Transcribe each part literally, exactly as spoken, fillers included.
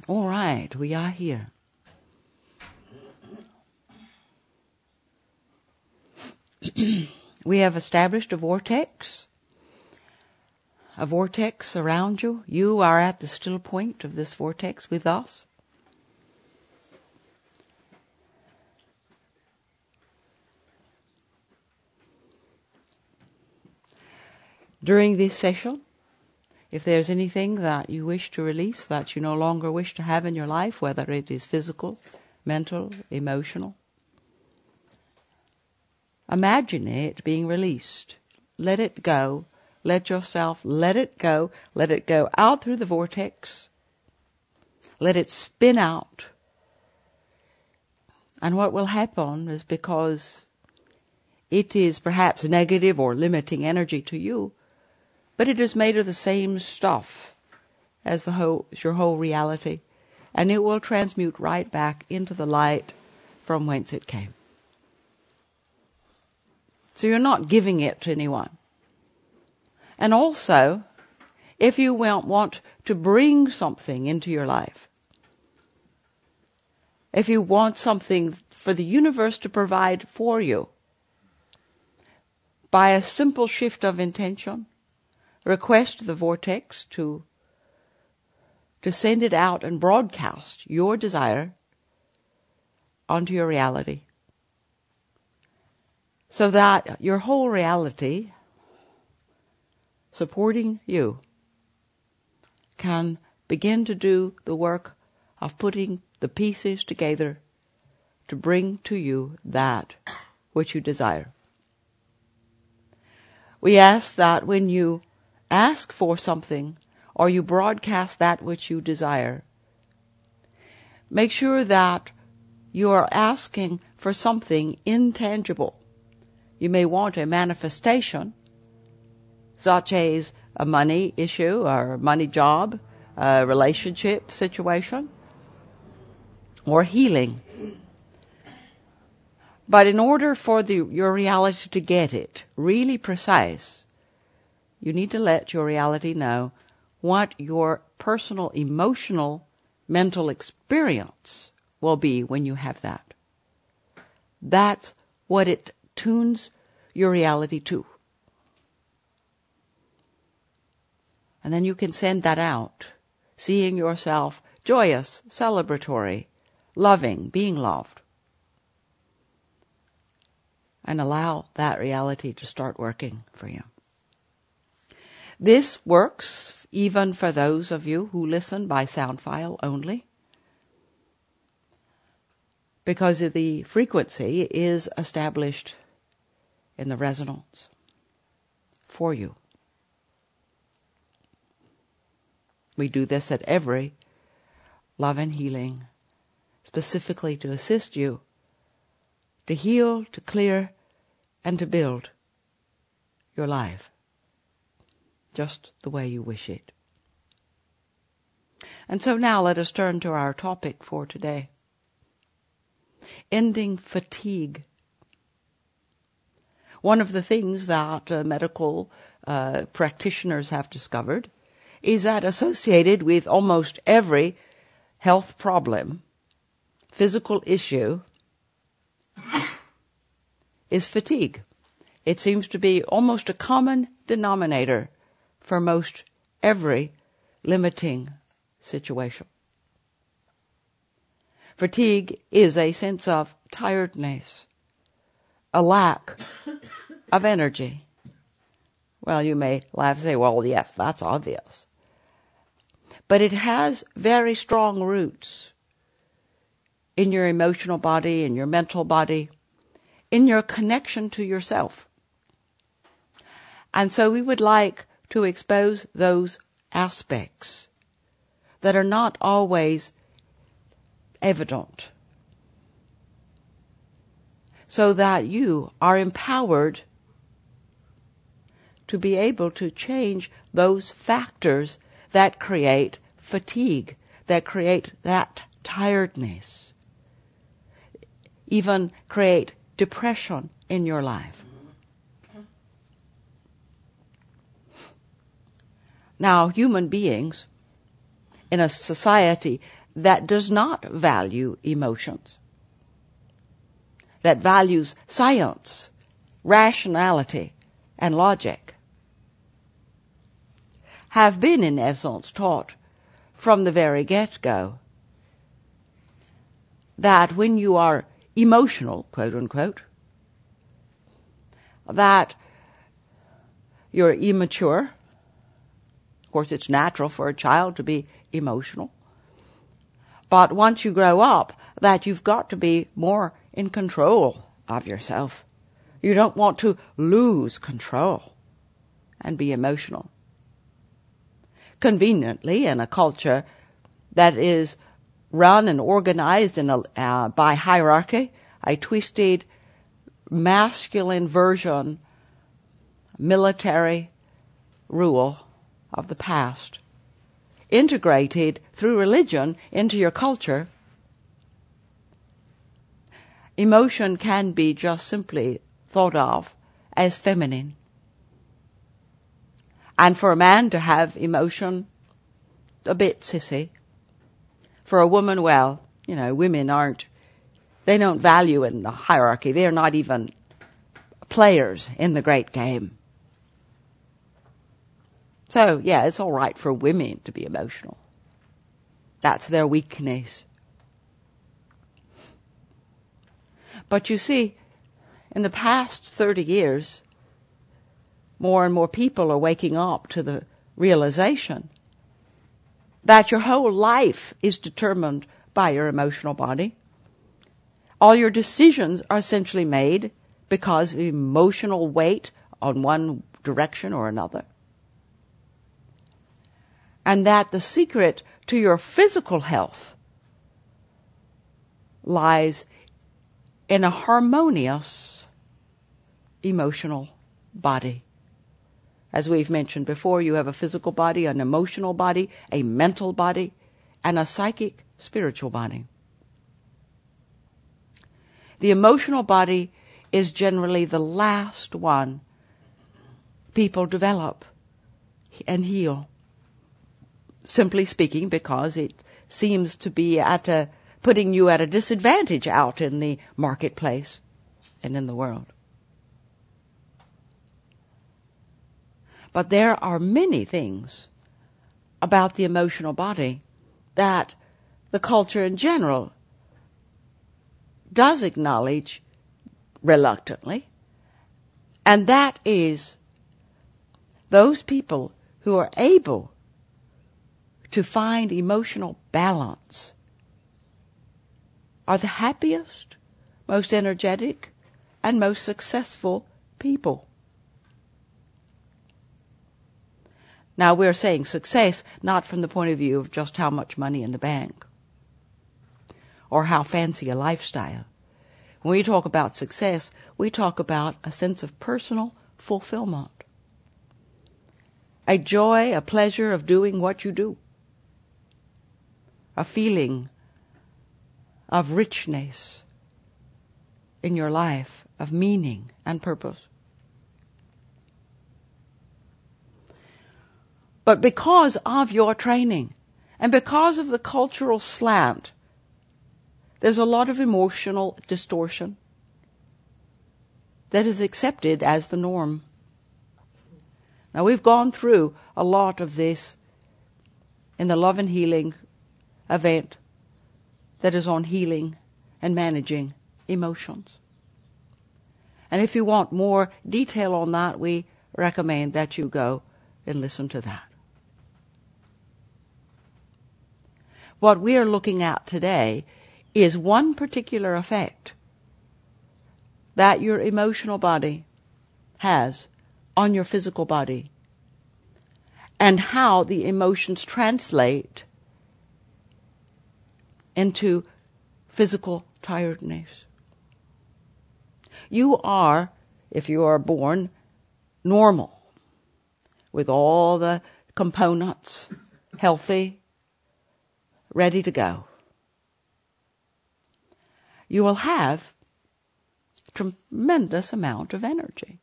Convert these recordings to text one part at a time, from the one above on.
All right, we are here. We have established a vortex. A vortex around you. You are at the still point of this vortex with us. During this session, if there's anything that you wish to release, that you no longer wish to have in your life, whether it is physical, mental, emotional, imagine it being released. Let it go. Let yourself let it go. Let it go out through the vortex. Let it spin out. And what will happen is, because it is perhaps negative or limiting energy to you, but it is made of the same stuff as the whole, as your whole reality, and it will transmute right back into the light from whence it came. So you're not giving it to anyone. And also, if you want to bring something into your life, if you want something for the universe to provide for you, by a simple shift of intention, request the vortex to, to send it out and broadcast your desire onto your reality, so that your whole reality supporting you can begin to do the work of putting the pieces together to bring to you that which you desire. We ask that when you ask for something or you broadcast that which you desire, make sure that you are asking for something intangible. You may want a manifestation, such as a money issue or a money job, a relationship situation, or healing. But in order for the, your reality to get it really precise, you need to let your reality know what your personal, emotional, mental experience will be when you have that. That's what it tunes your reality to. And then you can send that out, seeing yourself joyous, celebratory, loving, being loved. And allow that reality to start working for you. This works even for those of you who listen by sound file only, because the frequency is established in the resonance for you. We do this at every Love and Healing, specifically to assist you to heal, to clear, and to build your life just the way you wish it. And so now let us turn to our topic for today. Ending fatigue. One of the things that uh, medical uh, practitioners have discovered is that associated with almost every health problem, physical issue, is fatigue. It seems to be almost a common denominator for most every limiting situation. Fatigue is a sense of tiredness, a lack of energy. Well, you may laugh and say, well, yes, that's obvious. But it has very strong roots in your emotional body, in your mental body, in your connection to yourself. And so we would like to expose those aspects that are not always evident, so that you are empowered to be able to change those factors that create fatigue, that create that tiredness, even create depression in your life. Now, human beings in a society that does not value emotions, that values science, rationality, and logic, have been in essence taught from the very get-go that when you are emotional, quote unquote, that you're immature. Of course, it's natural for a child to be emotional. But once you grow up, that you've got to be more in control of yourself. You don't want to lose control and be emotional. Conveniently, in a culture that is run and organized in a, uh, by hierarchy, a twisted, masculine version, military rule of the past, integrated through religion into your culture, emotion can be just simply thought of as feminine. And for a man to have emotion, a bit sissy. For a woman, well, you know, women aren't, they don't value in the hierarchy. They're not even players in the great game. So, yeah, it's all right for women to be emotional. That's their weakness. But you see, in the past thirty years, more and more people are waking up to the realization that your whole life is determined by your emotional body. All your decisions are essentially made because of emotional weight on one direction or another. And that the secret to your physical health lies in a harmonious emotional body. As we've mentioned before, you have a physical body, an emotional body, a mental body, and a psychic, spiritual body. The emotional body is generally the last one people develop and heal. Simply speaking, because it seems to be at a, putting you at a disadvantage out in the marketplace and in the world. But there are many things about the emotional body that the culture in general does acknowledge reluctantly, and that is those people who are able to find emotional balance are the happiest, most energetic, and most successful people. Now, we're saying success not from the point of view of just how much money in the bank or how fancy a lifestyle. When we talk about success, we talk about a sense of personal fulfillment, a joy, a pleasure of doing what you do, a feeling of richness in your life, of meaning and purpose. But because of your training and because of the cultural slant, there's a lot of emotional distortion that is accepted as the norm. Now, we've gone through a lot of this in the Love and Healing event that is on healing and managing emotions. And if you want more detail on that, we recommend that you go and listen to that. What we are looking at today is one particular effect that your emotional body has on your physical body and how the emotions translate into physical tiredness. You are, if you are born, normal, with all the components, healthy, ready to go. You will have a tremendous amount of energy.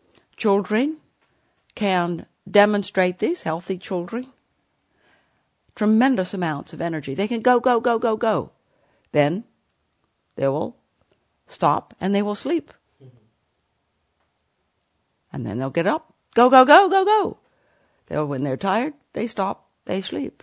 Children can demonstrate this, healthy children, tremendous amounts of energy. They can go, go, go, go, go. Then they will stop and they will sleep. And then they'll get up. Go, go, go, go, go. They'll, when they're tired, they stop, they sleep.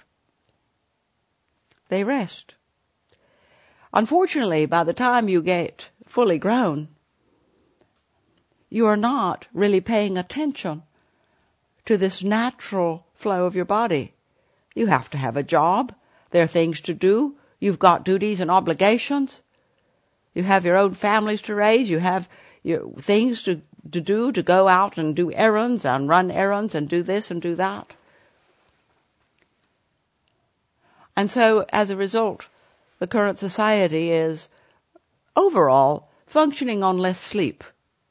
They rest. Unfortunately, by the time you get fully grown, you are not really paying attention to this natural flow of your body. You have to have a job. There are things to do. You've got duties and obligations. You have your own families to raise. You have your things to, to do, to go out and do errands and run errands and do this and do that. And so, as a result, the current society is overall functioning on less sleep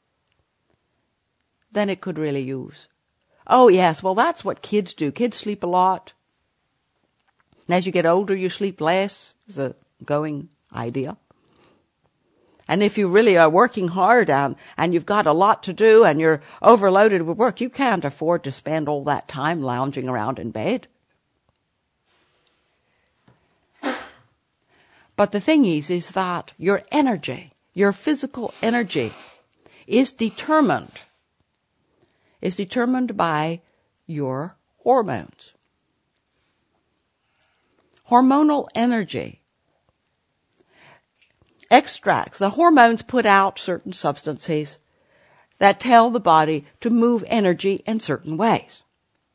than it could really use. Oh, yes, well, that's what kids do. Kids sleep a lot. And as you get older, you sleep less, is a going idea. And if you really are working hard and, and you've got a lot to do and you're overloaded with work, you can't afford to spend all that time lounging around in bed. But the thing is, is that your energy, your physical energy, is determined, is determined by your hormones. Hormonal energy extracts, the hormones put out certain substances that tell the body to move energy in certain ways.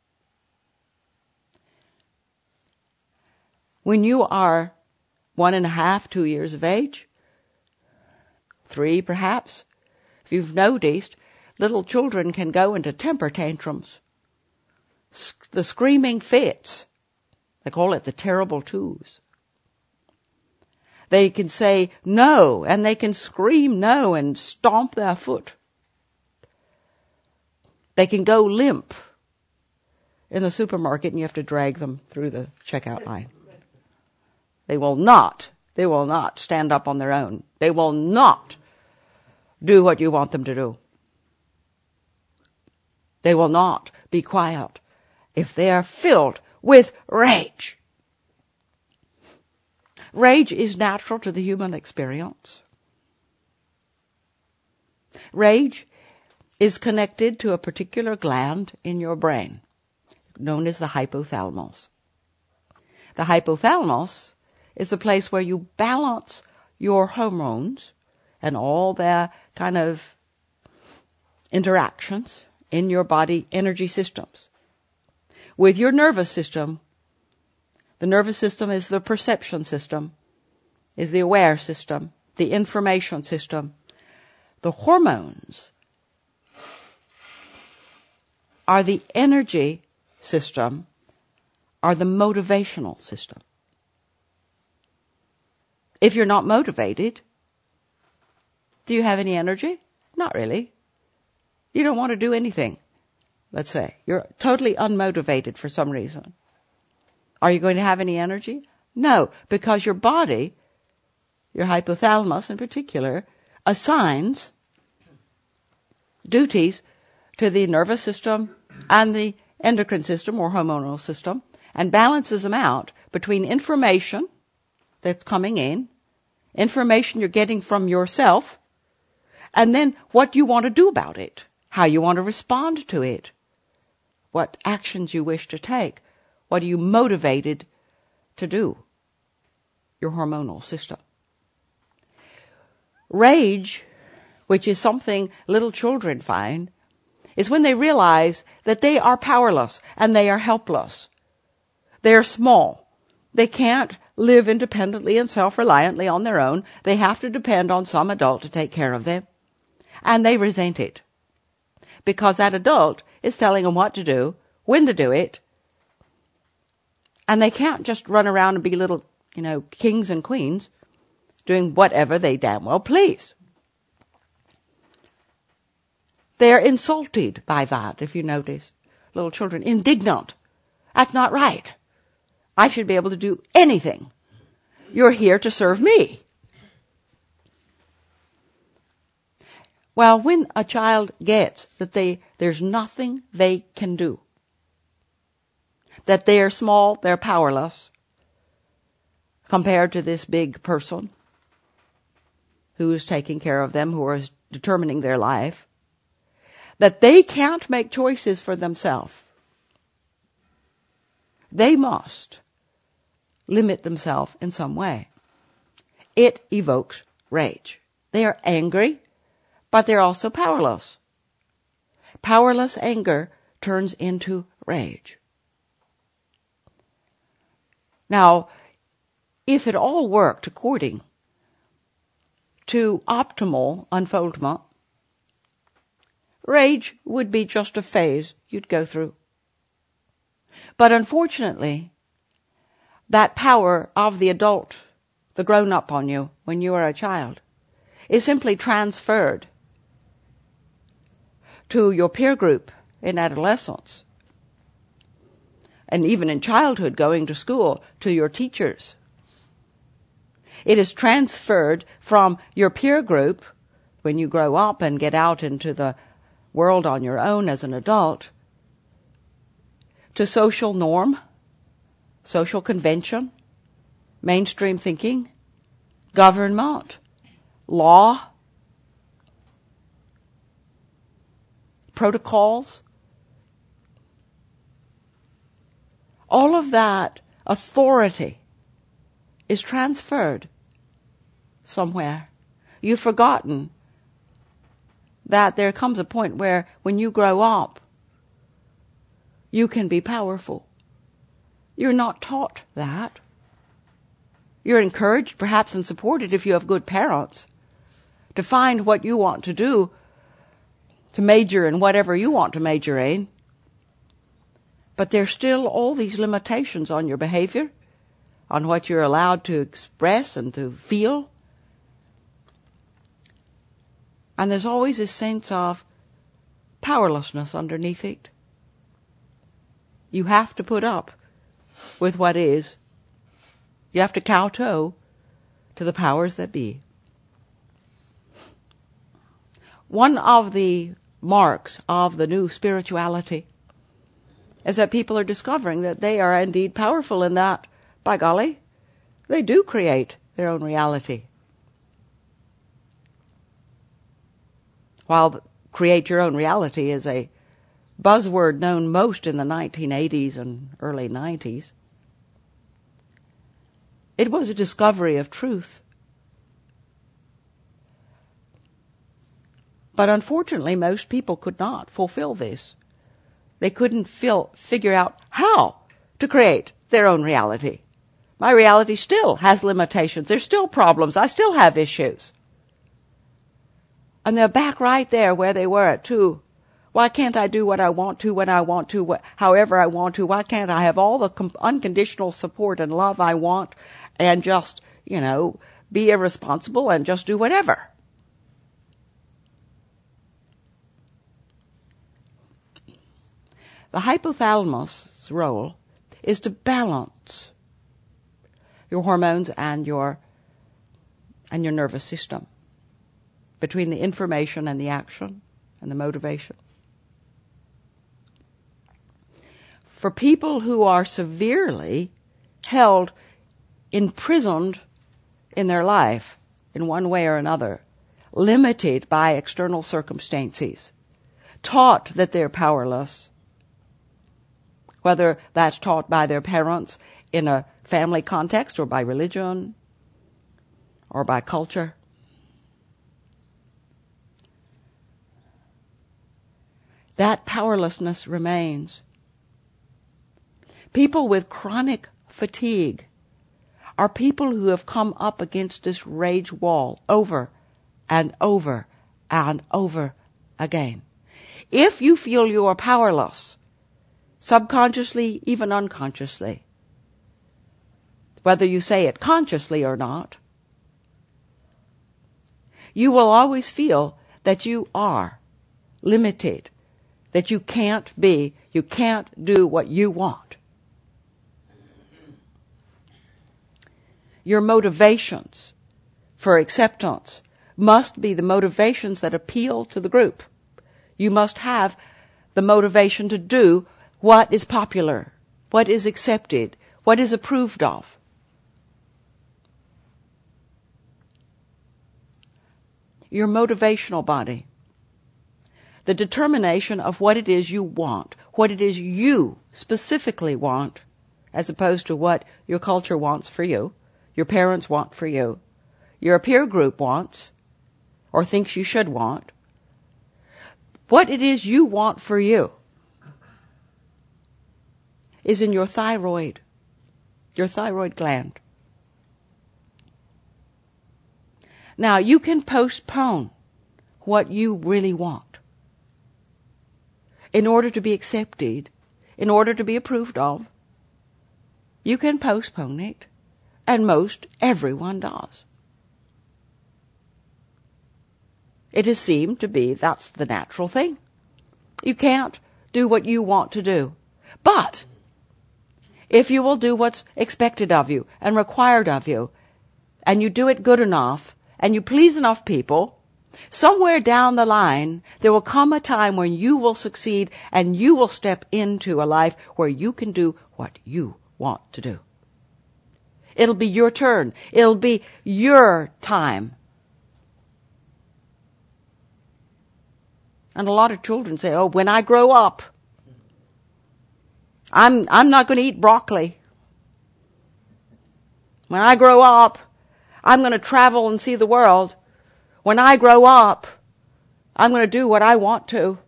When you are one and a half, two years of age, three perhaps, if you've noticed, little children can go into temper tantrums, the screaming fits. They call it the terrible twos. They can say no, and they can scream no and stomp their foot. They can go limp in the supermarket and you have to drag them through the checkout line. They will not, they will not stand up on their own. They will not do what you want them to do. They will not be quiet if they are filled with rage. Rage is natural to the human experience. Rage is connected to a particular gland in your brain, known as the hypothalamus. The hypothalamus is a place where you balance your hormones and all their kind of interactions in your body energy systems with your nervous system. The nervous system is the perception system, is the aware system, the information system. The hormones are the energy system, are the motivational system. If you're not motivated, do you have any energy? Not really. You don't want to do anything, let's say. You're totally unmotivated for some reason. Are you going to have any energy? No, because your body, your hypothalamus in particular, assigns duties to the nervous system and the endocrine system or hormonal system and balances them out between information that's coming in, information you're getting from yourself, and then what you want to do about it, how you want to respond to it, what actions you wish to take, what are you motivated to do, your hormonal system. Rage, which is something little children find, is when they realize that they are powerless and they are helpless. They are small. They can't live independently and self-reliantly on their own. They have to depend on some adult to take care of them. And they resent it. Because that adult is telling them what to do, when to do it. And they can't just run around and be little, you know, kings and queens doing whatever they damn well please. They're insulted by that, if you notice. Little children, indignant. That's not right. I should be able to do anything. You're here to serve me. Well, when a child gets that they there's nothing they can do, that they are small, they're powerless compared to this big person who is taking care of them, who is determining their life, that they can't make choices for themselves. They must limit themselves in some way. It evokes rage. They are angry, but they're also powerless. Powerless anger turns into rage. Now, if it all worked according to optimal unfoldment, rage would be just a phase you'd go through. But unfortunately, that power of the adult, the grown-up on you when you are a child, is simply transferred to your peer group in adolescence, and even in childhood, going to school, to your teachers. It is transferred from your peer group when you grow up and get out into the world on your own as an adult, to social norm, social convention, mainstream thinking, government, law, protocols. All of that authority is transferred somewhere. You've forgotten that there comes a point where when you grow up, you can be powerful. You're not taught that. You're encouraged, perhaps, and supported if you have good parents, to find what you want to do, to major in whatever you want to major in. But there's still all these limitations on your behavior, on what you're allowed to express and to feel. And there's always a sense of powerlessness underneath it. You have to put up with what is. You have to kowtow to the powers that be. One of the marks of the new spirituality is that people are discovering that they are indeed powerful in that, by golly, they do create their own reality. While create your own reality is a buzzword known most in the nineteen eighties and early nineties, it was a discovery of truth. But unfortunately, most people could not fulfill this. They couldn't feel, figure out how to create their own reality. My reality still has limitations. There's still problems. I still have issues. And they're back right there where they were at two. Why can't I do what I want to, when I want to, wh- however I want to? Why can't I have all the com- unconditional support and love I want and just, you know, be irresponsible and just do whatever? The hypothalamus' role is to balance your hormones and your and your nervous system between the information and the action and the motivation. For people who are severely held, imprisoned in their life in one way or another, limited by external circumstances, taught that they're powerless, whether that's taught by their parents in a family context or by religion or by culture. That powerlessness remains. People with chronic fatigue are people who have come up against this rage wall over and over and over again. If you feel you are powerless, subconsciously, even unconsciously, whether you say it consciously or not, you will always feel that you are limited, that you can't be, you can't do what you want. Your motivations for acceptance must be the motivations that appeal to the group. You must have the motivation to do what is popular what is accepted, what is approved of. Your motivational body. The determination of what it is you want, what it is you specifically want, as opposed to what your culture wants for you, your parents want for you, your peer group wants, or thinks you should want. What it is you want for you is in your thyroid, your thyroid gland. Now, you can postpone what you really want in order to be accepted, in order to be approved of. You can postpone it, and most everyone does. It has seemed to be that's the natural thing. You can't do what you want to do. But if you will do what's expected of you and required of you, and you do it good enough, and you please enough people, somewhere down the line, there will come a time when you will succeed and you will step into a life where you can do what you want to do. It'll be your turn. It'll be your time. And a lot of children say, oh, when I grow up, I'm, I'm not going to eat broccoli. When I grow up, I'm going to travel and see the world. When I grow up, I'm going to do what I want to.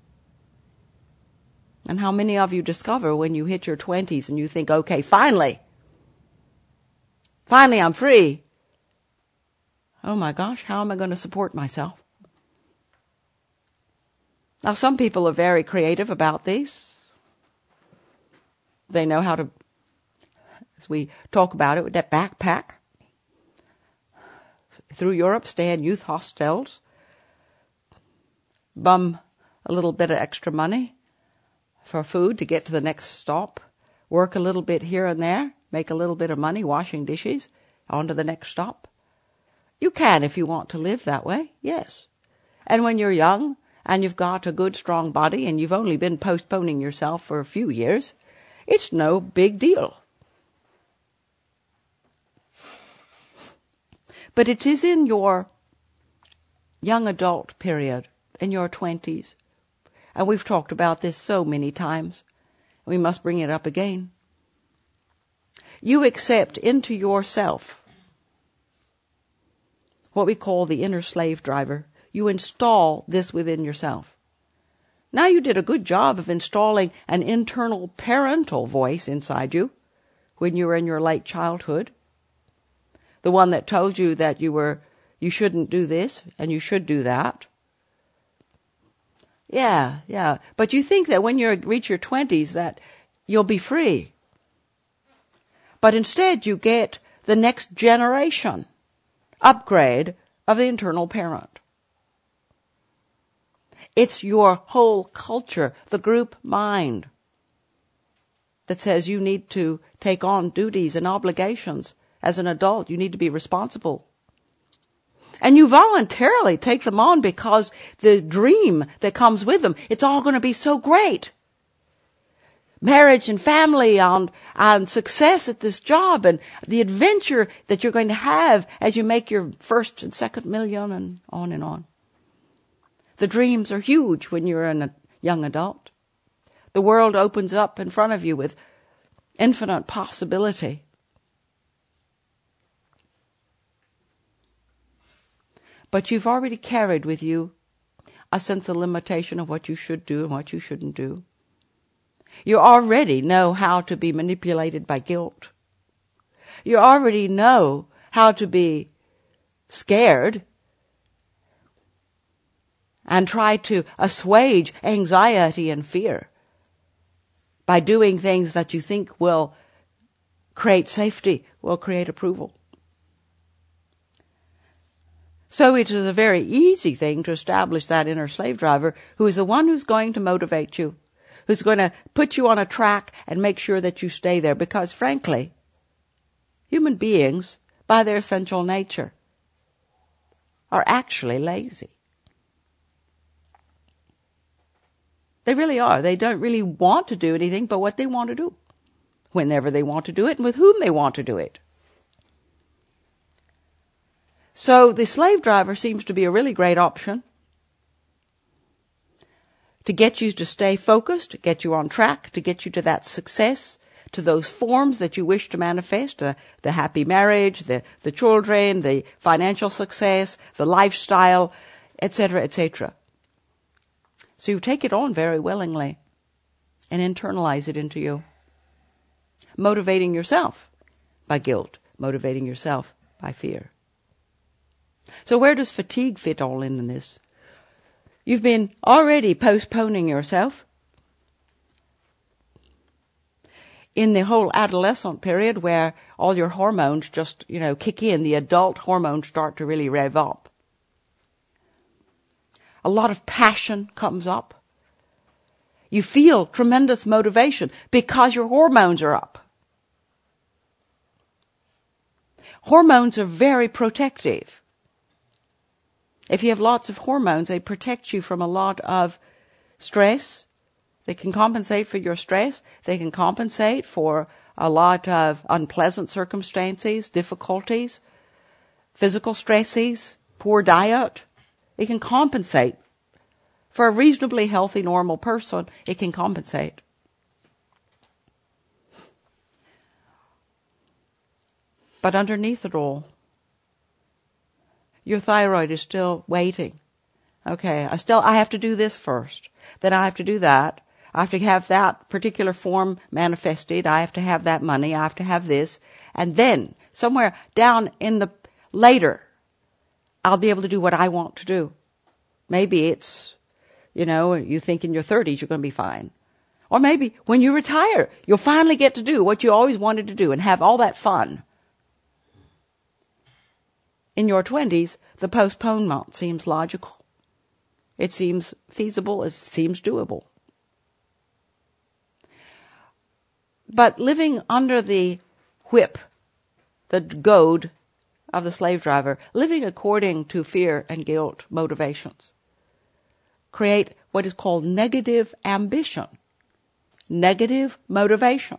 And how many of you discover when you hit your twenties and you think, okay, finally, finally I'm free. Oh my gosh, how am I going to support myself? Now, some people are very creative about these. They know how to, as we talk about it, with that backpack through Europe, stay in youth hostels, bum a little bit of extra money for food to get to the next stop, work a little bit here and there, make a little bit of money washing dishes, on to the next stop. You can if you want to live that way, yes. And when you're young and you've got a good, strong body and you've only been postponing yourself for a few years, it's no big deal. But it is in your young adult period, in your twenties, and we've talked about this so many times, we must bring it up again. You accept into yourself what we call the inner slave driver. You install this within yourself. Now, you did a good job of installing an internal parental voice inside you when you were in your late childhood. The one that told you that you were, you shouldn't do this and you should do that. Yeah, yeah. But you think that when you reach your twenties that you'll be free. But instead you get the next generation upgrade of the internal parent. It's your whole culture, the group mind, that says you need to take on duties and obligations. As an adult, you need to be responsible. And you voluntarily take them on because the dream that comes with them, it's all going to be so great. Marriage and family and, and success at this job and the adventure that you're going to have as you make your first and second million and on and on. The dreams are huge when you're a young adult. The world opens up in front of you with infinite possibility. But you've already carried with you a sense of limitation of what you should do and what you shouldn't do. You already know how to be manipulated by guilt. You already know how to be scared and try to assuage anxiety and fear by doing things that you think will create safety, will create approval. So it is a very easy thing to establish that inner slave driver who is the one who's going to motivate you, who's going to put you on a track and make sure that you stay there. Because frankly, human beings, by their essential nature, are actually lazy. They really are. They don't really want to do anything but what they want to do. whenever they want to do it and with whom they want to do it. So the slave driver seems to be a really great option to get you to stay focused, to get you on track, to get you to that success, to those forms that you wish to manifest, uh, the happy marriage, the, the children, the financial success, the lifestyle, et cetera, et cetera. So you take it on very willingly and internalize it into you, motivating yourself by guilt, motivating yourself by fear. So where does fatigue fit all in in this? You've been already postponing yourself in the whole adolescent period where all your hormones just, you know, kick in. The adult hormones start to really rev up. A lot of passion comes up. You feel tremendous motivation because your hormones are up. Hormones are very protective. If you have lots of hormones, they protect you from a lot of stress. They can compensate for your stress. They can compensate for a lot of unpleasant circumstances, difficulties, physical stresses, poor diet. It can compensate. For a reasonably healthy, normal person, it can compensate. But underneath it all, your thyroid is still waiting. Okay, I still, I have to do this first. Then I have to do that. I have to have that particular form manifested. I have to have that money. I have to have this. And then, somewhere down in the later, I'll be able to do what I want to do. Maybe it's, you know, you think in your thirties you're going to be fine. Or maybe when you retire, you'll finally get to do what you always wanted to do and have all that fun. In your twenties, the postponement seems logical. It seems feasible. It seems doable. But living under the whip, the goad of the slave driver, living according to fear and guilt motivations, create what is called negative ambition, negative motivation.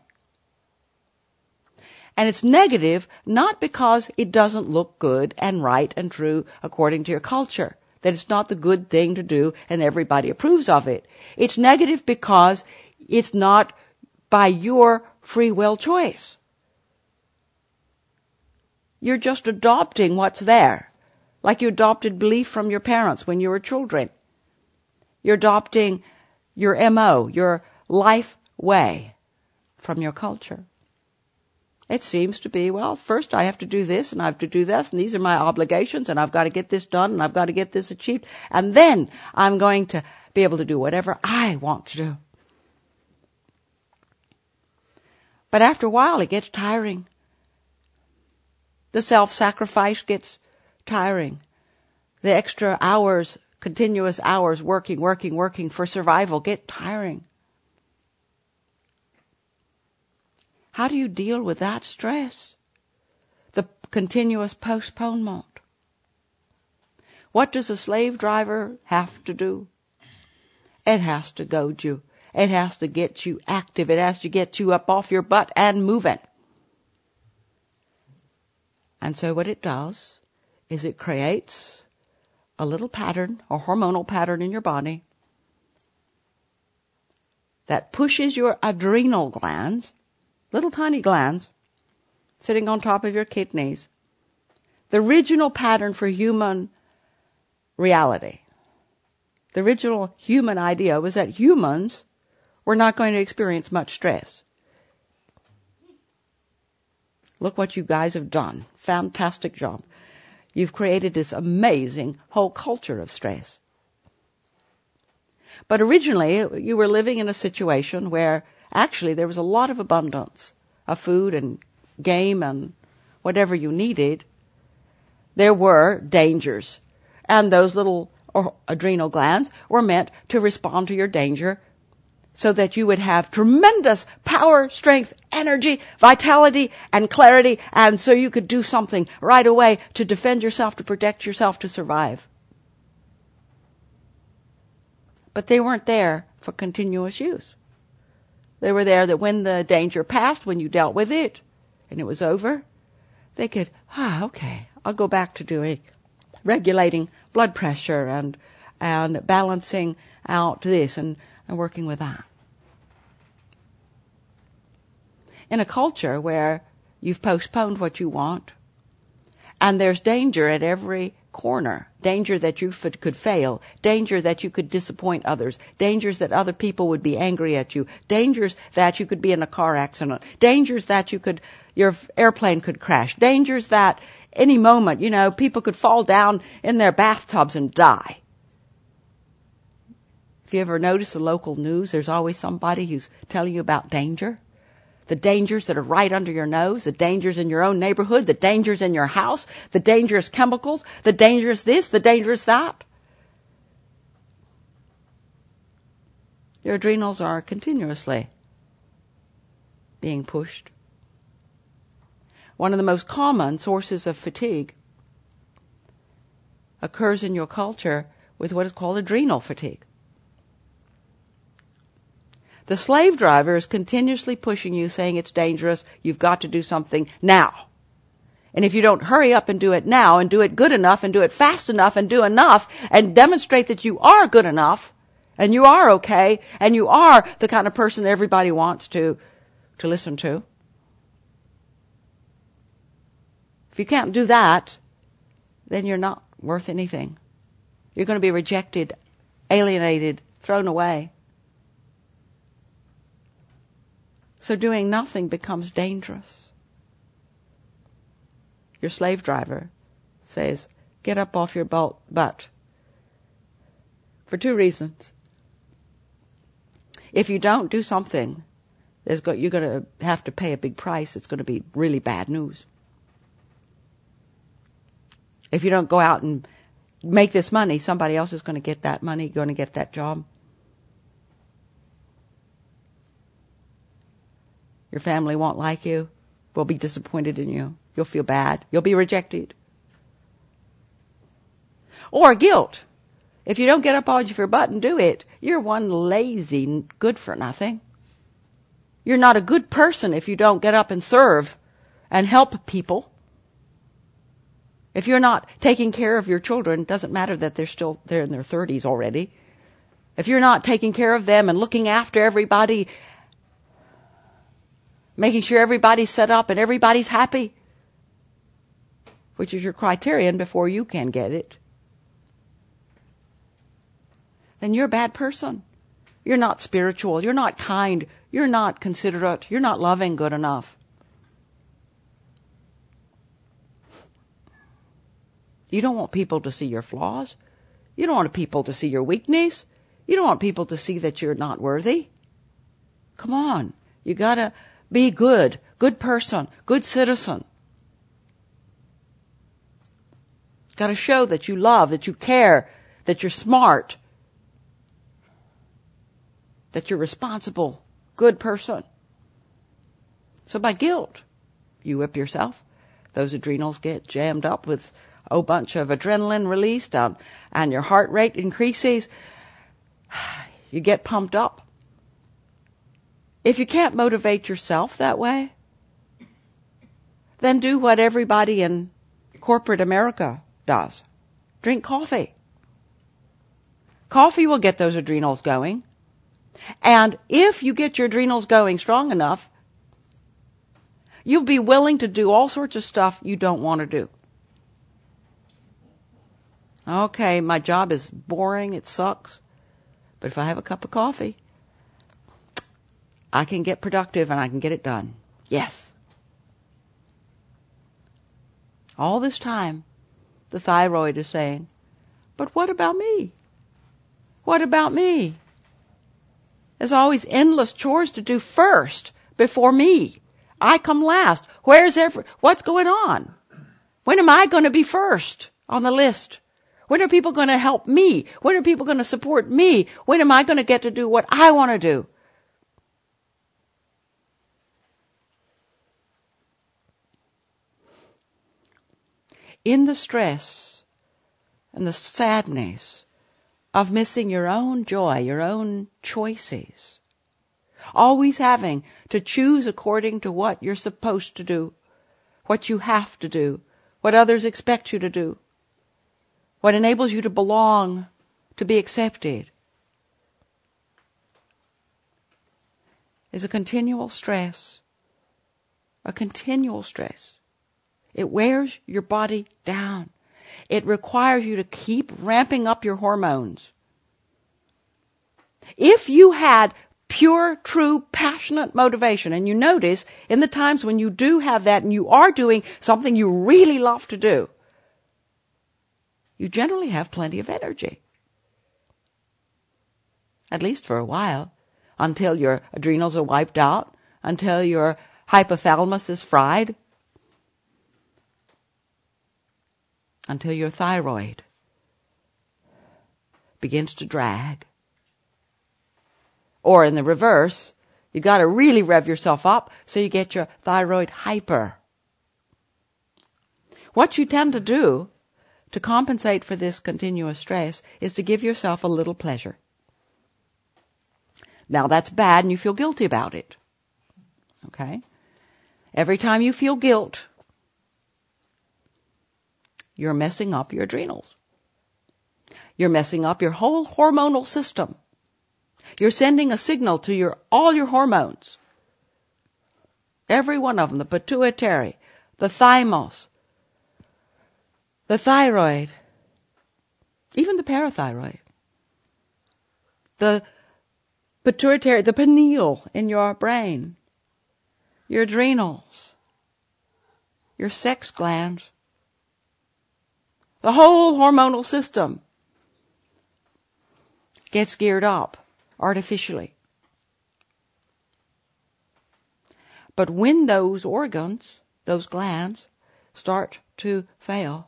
And it's negative not because it doesn't look good and right and true according to your culture, that it's not the good thing to do and everybody approves of it. It's negative because it's not by your free will choice. You're just adopting what's there, like you adopted belief from your parents when you were children. You're adopting your M O, your life way from your culture. It seems to be, well, first I have to do this and I have to do this and these are my obligations and I've got to get this done and I've got to get this achieved and then I'm going to be able to do whatever I want to do. But after a while it gets tiring. The self-sacrifice gets tiring. The extra hours, continuous hours working, working, working for survival get tiring. How do you deal with that stress? The continuous postponement. What does a slave driver have to do? It has to goad you. It has to get you active. It has to get you up off your butt and moving. And so what it does is it creates a little pattern, a hormonal pattern in your body that pushes your adrenal glands, little tiny glands, sitting on top of your kidneys. The original pattern for human reality, the original human idea was that humans were not going to experience much stress. Look what you guys have done. Fantastic job. You've created this amazing whole culture of stress. But originally, you were living in a situation where actually there was a lot of abundance of food and game and whatever you needed. There were dangers. And those little adrenal glands were meant to respond to your danger so that you would have tremendous power, strength, energy, vitality, and clarity, and so you could do something right away to defend yourself, to protect yourself, to survive. But they weren't there for continuous use. They were there that when the danger passed, when you dealt with it, and it was over, they could, ah, okay, I'll go back to doing, regulating blood pressure and and balancing out this and, and working with that. In a culture where you've postponed what you want, and there's danger at every corner, danger that you f- could fail, danger that you could disappoint others, dangers that other people would be angry at you, dangers that you could be in a car accident, dangers that you could, your airplane could crash, dangers that any moment, you know, people could fall down in their bathtubs and die. If you ever notice the local news, there's always somebody who's telling you about danger. The dangers that are right under your nose, the dangers in your own neighborhood, the dangers in your house, the dangerous chemicals, the dangerous this, the dangerous that. Your adrenals are continuously being pushed. One of the most common sources of fatigue occurs in your culture with what is called adrenal fatigue. The slave driver is continuously pushing you, saying it's dangerous, you've got to do something now. And if you don't hurry up and do it now, and do it good enough, and do it fast enough, and do enough, and demonstrate that you are good enough, and you are okay, and you are the kind of person that everybody wants to, to listen to. If you can't do that, then you're not worth anything. You're going to be rejected, alienated, thrown away. So doing nothing becomes dangerous. Your slave driver says, get up off your butt. For two reasons. If you don't do something, there's go, you're going to have to pay a big price. It's going to be really bad news. If you don't go out and make this money, somebody else is going to get that money, going to get that job. Your family won't like you, will be disappointed in you. You'll feel bad. You'll be rejected. Or guilt. If you don't get up off your butt and do it, you're one lazy, good for nothing. You're not a good person if you don't get up and serve and help people. If you're not taking care of your children, it doesn't matter that they're still they're in their thirties already. If you're not taking care of them and looking after everybody, making sure everybody's set up and everybody's happy, which is your criterion before you can get it, then you're a bad person. You're not spiritual. You're not kind. You're not considerate. You're not loving good enough. You don't want people to see your flaws. You don't want people to see your weakness. You don't want people to see that you're not worthy. Come on. You gotta be good, good person, good citizen. Got to show that you love, that you care, that you're smart, that you're responsible, good person. So by guilt, you whip yourself. Those adrenals get jammed up with a bunch of adrenaline released, um, and your heart rate increases. You get pumped up. If you can't motivate yourself that way, then do what everybody in corporate America does. Drink coffee. Coffee will get those adrenals going. And if you get your adrenals going strong enough, you'll be willing to do all sorts of stuff you don't want to do. Okay, my job is boring, it sucks. But if I have a cup of coffee, I can get productive and I can get it done. Yes. All this time, the thyroid is saying, but what about me? What about me? There's always endless chores to do first before me. I come last. Where's every, what's going on? When am I going to be first on the list? When are people going to help me? When are people going to support me? When am I going to get to do what I want to do? In the stress and the sadness of missing your own joy, your own choices, Always having to choose according to what you're supposed to do, what you have to do, what others expect you to do, what enables you to belong, to be accepted, is a continual stress. A continual stress. It wears your body down. It requires you to keep ramping up your hormones. If you had pure, true, passionate motivation, and you notice in the times when you do have that and you are doing something you really love to do, you generally have plenty of energy. At least for a while, until your adrenals are wiped out, until your hypothalamus is fried, until your thyroid begins to drag. Or in the reverse, you got to really rev yourself up so you get your thyroid hyper. What you tend to do to compensate for this continuous stress is to give yourself a little pleasure. Now that's bad and you feel guilty about it. Okay? Every time you feel guilt, you're messing up your adrenals. You're messing up your whole hormonal system. You're sending a signal to your all your hormones. Every one of them, the pituitary, the thymus, the thyroid, even the parathyroid, the pituitary, the pineal in your brain, your adrenals, your sex glands, the whole hormonal system gets geared up artificially. But when those organs, those glands, start to fail,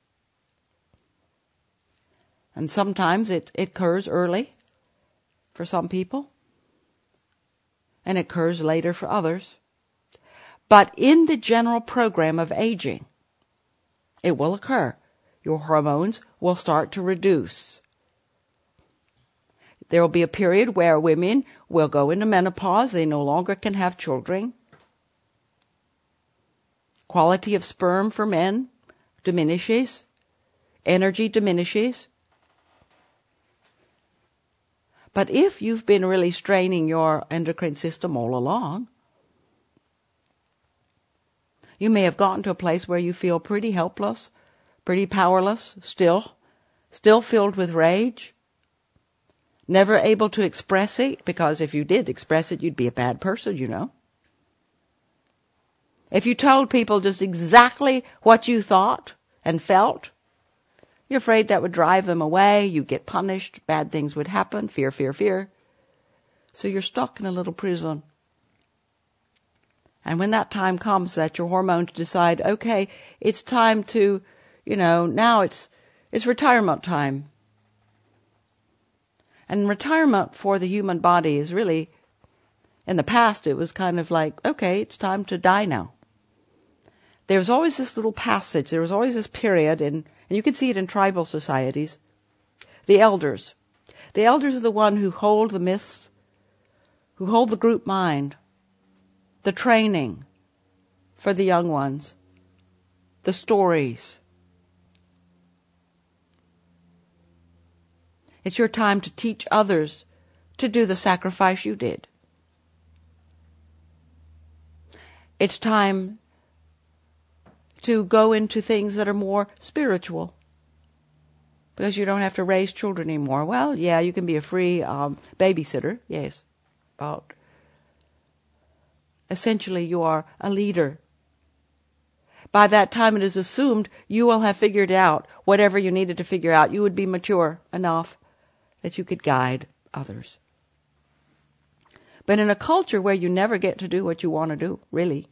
and sometimes it, it occurs early for some people, and it occurs later for others. But in the general program of aging, it will occur. Your hormones will start to reduce. There will be a period where women will go into menopause. They no longer can have children. Quality of sperm for men diminishes. Energy diminishes. But if you've been really straining your endocrine system all along, you may have gotten to a place where you feel pretty helpless, pretty powerless, still, still filled with rage, never able to express it, because if you did express it, you'd be a bad person, you know. If you told people just exactly what you thought and felt, you're afraid that would drive them away, you'd get punished, bad things would happen, fear, fear, fear. So you're stuck in a little prison. And when that time comes that your hormones decide, okay, it's time to, you know, now it's it's retirement time. And retirement for the human body is really, in the past it was kind of like, okay, it's time to die now. There was always this little passage, there was always this period, in, and you can see it in tribal societies. The elders. The elders are the one who hold the myths, who hold the group mind, the training for the young ones, the stories. It's your time to teach others to do the sacrifice you did. It's time to go into things that are more spiritual, because you don't have to raise children anymore. Well, yeah, you can be a free um, babysitter, yes, but essentially you are a leader. By that time it is assumed you will have figured out whatever you needed to figure out. You would be mature enough that you could guide others. But in a culture where you never get to do what you want to do, really,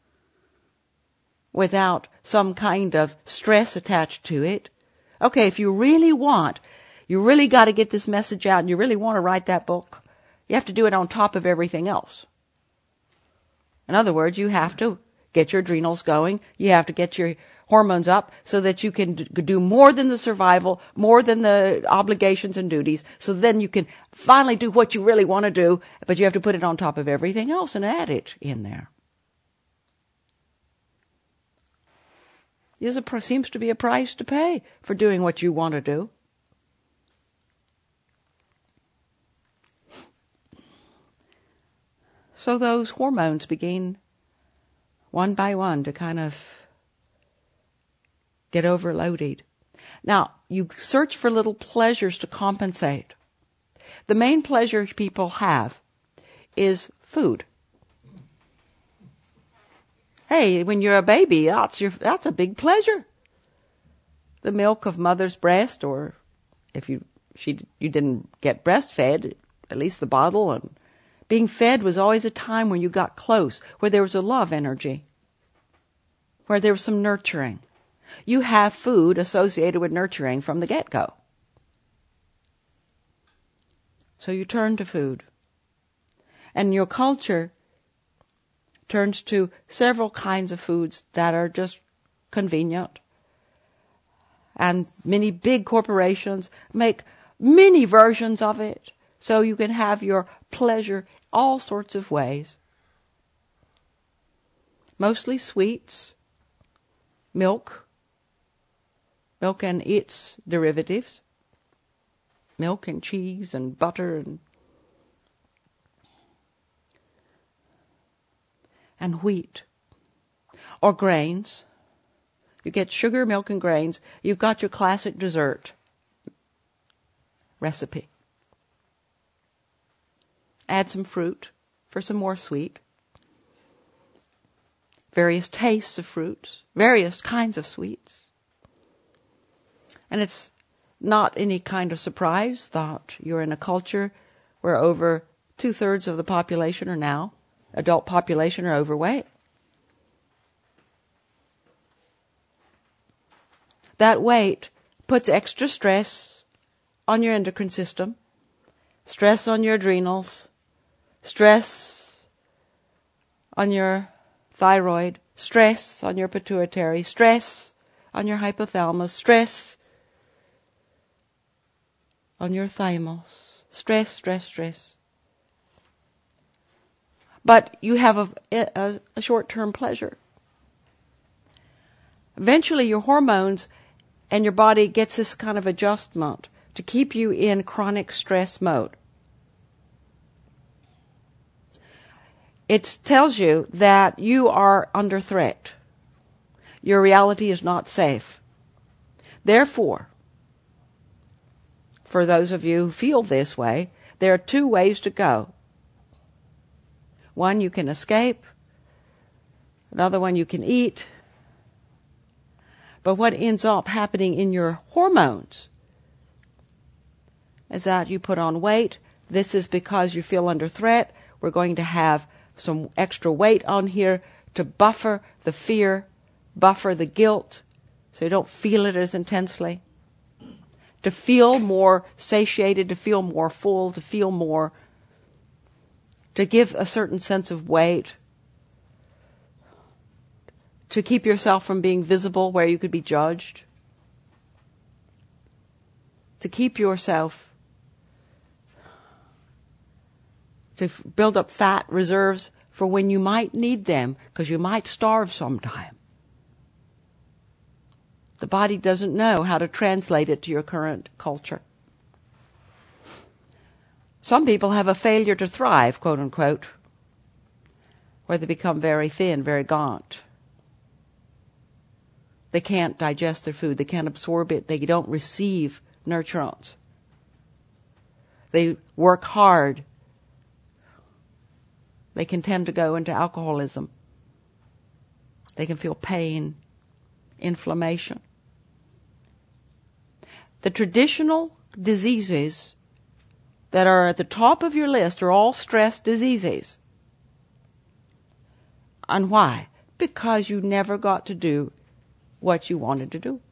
without some kind of stress attached to it, okay, if you really want, you really got to get this message out and you really want to write that book, you have to do it on top of everything else. In other words, you have to get your adrenals going. You have to get your hormones up so that you can do more than the survival, more than the obligations and duties. So then you can finally do what you really want to do, but you have to put it on top of everything else and add it in there. Is a, seems to be a price to pay for doing what you want to do. So those hormones begin one by one to kind of get overloaded. Now, you search for little pleasures to compensate. The main pleasure people have is food. Hey, when you're a baby, that's your, that's a big pleasure. The milk of mother's breast, or if you she you didn't get breastfed, at least the bottle. And being fed was always a time when you got close, where there was a love energy, where there was some nurturing. You have food associated with nurturing from the get-go. So you turn to food. And your culture turns to several kinds of foods that are just convenient. And many big corporations make many versions of it, so you can have your pleasure all sorts of ways. Mostly sweets, milk, milk and its derivatives, milk and cheese and butter and and wheat, or grains. You get sugar, milk, and grains. You've got your classic dessert recipe. Add some fruit for some more sweet. Various tastes of fruits, various kinds of sweets. And it's not any kind of surprise that you're in a culture where over two-thirds of the population are now, adult population, are overweight. That weight puts extra stress on your endocrine system, stress on your adrenals, stress on your thyroid, stress on your pituitary, stress on your hypothalamus, stress on your thymus, stress, stress, stress. But you have a, a, a short-term pleasure. Eventually your hormones and your body gets this kind of adjustment to keep you in chronic stress mode. It tells you that you are under threat. Your reality is not safe. Therefore, for those of you who feel this way, there are two ways to go. One, you can escape. Another one, you can eat. But what ends up happening in your hormones is that you put on weight. This is because you feel under threat. We're going to have some extra weight on here to buffer the fear, buffer the guilt, so you don't feel it as intensely. To feel more satiated, to feel more full, to feel more, to give a certain sense of weight, to keep yourself from being visible where you could be judged, to keep yourself, to f- build up fat reserves for when you might need them, because you might starve sometime. The body doesn't know how to translate it to your current culture. Some people have a failure to thrive, quote unquote, where they become very thin, very gaunt. They can't digest their food. They can't absorb it. They don't receive nutrients. They work hard. They can tend to go into alcoholism. They can feel pain, inflammation. The traditional diseases that are at the top of your list are all stress diseases. And why? Because you never got to do what you wanted to do.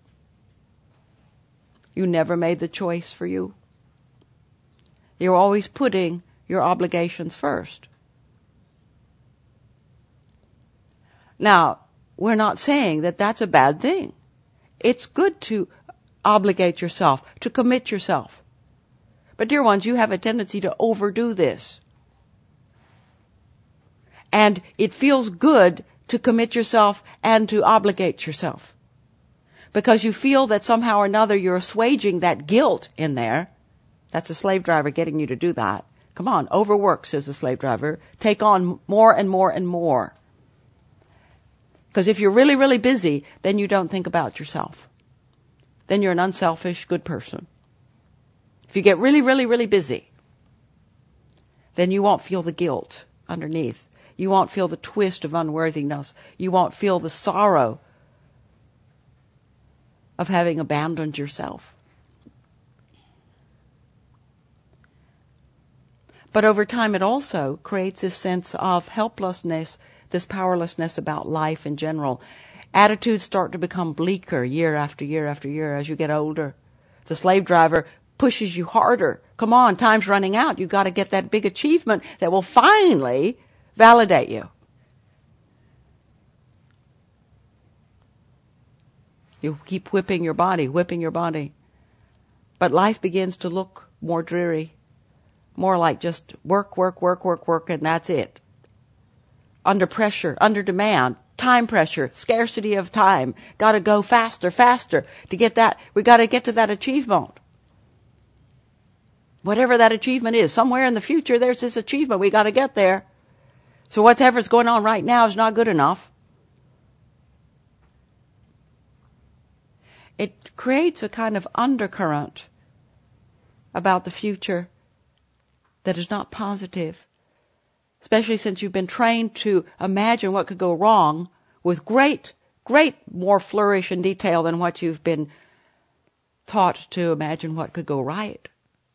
You never made the choice for you. You're always putting your obligations first. Now, we're not saying that that's a bad thing. It's good to obligate yourself, to commit yourself. But dear ones, you have a tendency to overdo this. And it feels good to commit yourself and to obligate yourself. Because you feel that somehow or another you're assuaging that guilt in there. That's a slave driver getting you to do that. Come on, overwork, says the slave driver. Take on more and more and more. Because if you're really, really busy, then you don't think about yourself. Then you're an unselfish, good person. If you get really, really, really busy, then you won't feel the guilt underneath. You won't feel the twist of unworthiness. You won't feel the sorrow of having abandoned yourself. But over time it also creates this sense of helplessness, this powerlessness about life in general. Attitudes start to become bleaker year after year after year as you get older. The slave driver pushes you harder. Come on, time's running out. You've got to get that big achievement that will finally validate you. You keep whipping your body, whipping your body. But life begins to look more dreary, more like just work, work, work, work, work, and that's it. Under pressure, under demand, time pressure, scarcity of time. Got to go faster, faster to get that. We got to get to that achievement. Whatever that achievement is, somewhere in the future there's this achievement. We got to get there. So whatever's going on right now is not good enough. It creates a kind of undercurrent about the future that is not positive, especially since you've been trained to imagine what could go wrong with great, great more flourish and detail than what you've been taught to imagine what could go right.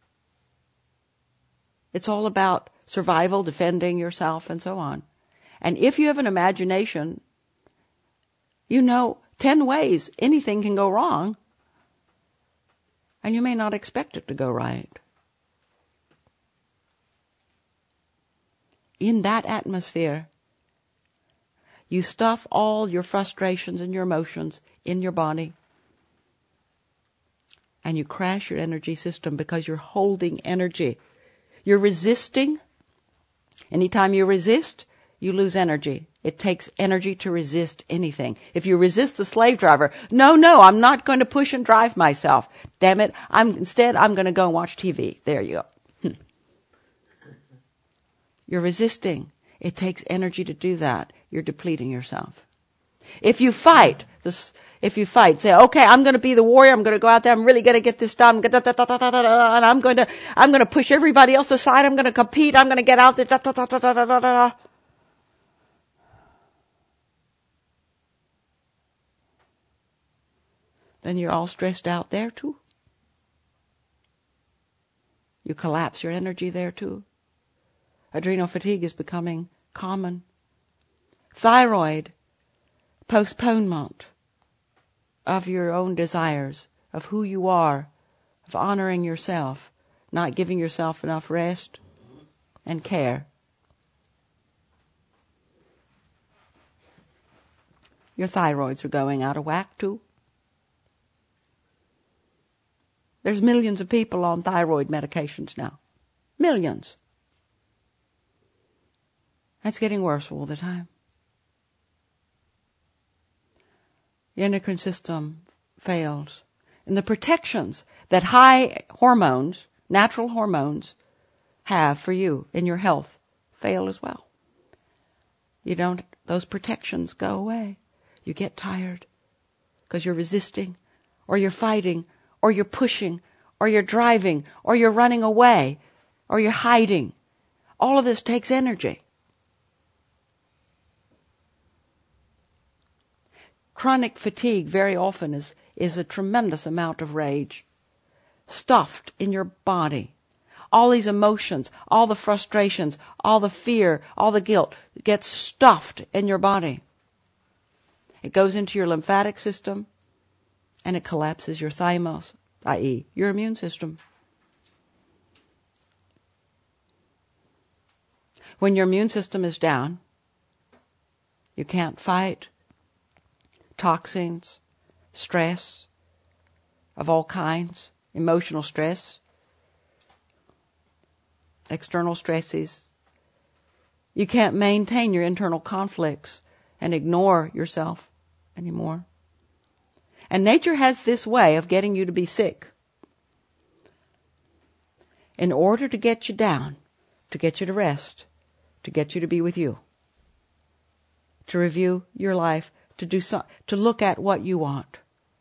It's all about survival, defending yourself, and so on. And if you have an imagination, you know ten ways anything can go wrong, and you may not expect it to go right. In that atmosphere, you stuff all your frustrations and your emotions in your body, and you crash your energy system because you're holding energy. You're resisting. Anytime you resist, you lose energy. It takes energy to resist anything. If you resist the slave driver, no, no, I'm not going to push and drive myself. Damn it. I'm instead, I'm going to go and watch T V. There you go. Hm. You're resisting. It takes energy to do that. You're depleting yourself. If you fight, this, if you fight, say, okay, I'm going to be the warrior. I'm going to go out there. I'm really going to get this done. And I'm going to, I'm going to push everybody else aside. I'm going to compete. I'm going to get out there. Then you're all stressed out there too. You collapse your energy there too. Adrenal fatigue is becoming common. Thyroid postponement of your own desires, of who you are, of honoring yourself, not giving yourself enough rest and care. Your thyroids are going out of whack too. There's millions of people on thyroid medications now. Millions. That's getting worse all the time. The endocrine system fails. And the protections that high hormones, natural hormones, have for you in your health fail as well. You don't, those protections go away. You get tired because you're resisting, or you're fighting, or you're pushing, or you're driving, or you're running away, or you're hiding. All of this takes energy. Chronic fatigue very often is, is a tremendous amount of rage stuffed in your body. All these emotions, all the frustrations, all the fear, all the guilt gets stuffed in your body. It goes into your lymphatic system and it collapses your thymus, that is your immune system. When your immune system is down, You can't fight toxins, stress of all kinds, emotional stress, external stresses. You can't maintain your internal conflicts and ignore yourself anymore. And nature has this way of getting you to be sick in order to get you down, to get you to rest, to get you to be with you, to review your life, to do so, to look at what you want,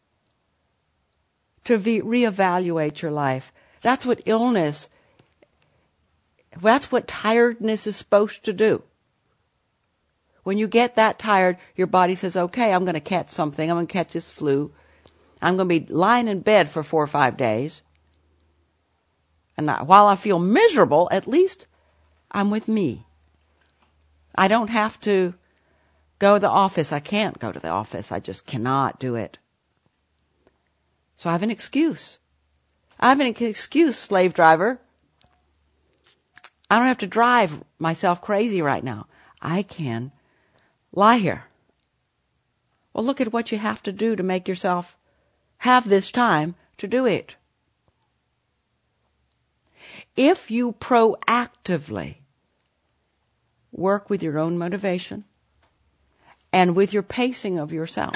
to re- reevaluate your life. That's what illness, that's what tiredness is supposed to do. When you get that tired, your body says, okay, I'm going to catch something. I'm going to catch this flu. I'm going to be lying in bed for four or five days. And I, while I feel miserable, at least I'm with me. I don't have to go to the office. I can't go to the office. I just cannot do it. So I have an excuse. I have an excuse, slave driver. I don't have to drive myself crazy right now. I can lie here. Well, look at what you have to do to make yourself have this time to do it. If you proactively work with your own motivation and with your pacing of yourself,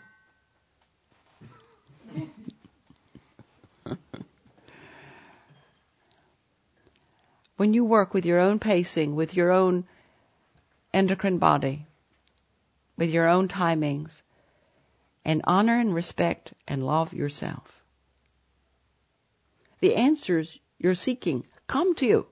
when you work with your own pacing, with your own endocrine body, with your own timings, and honor and respect and love yourself, the answers you're seeking come to you.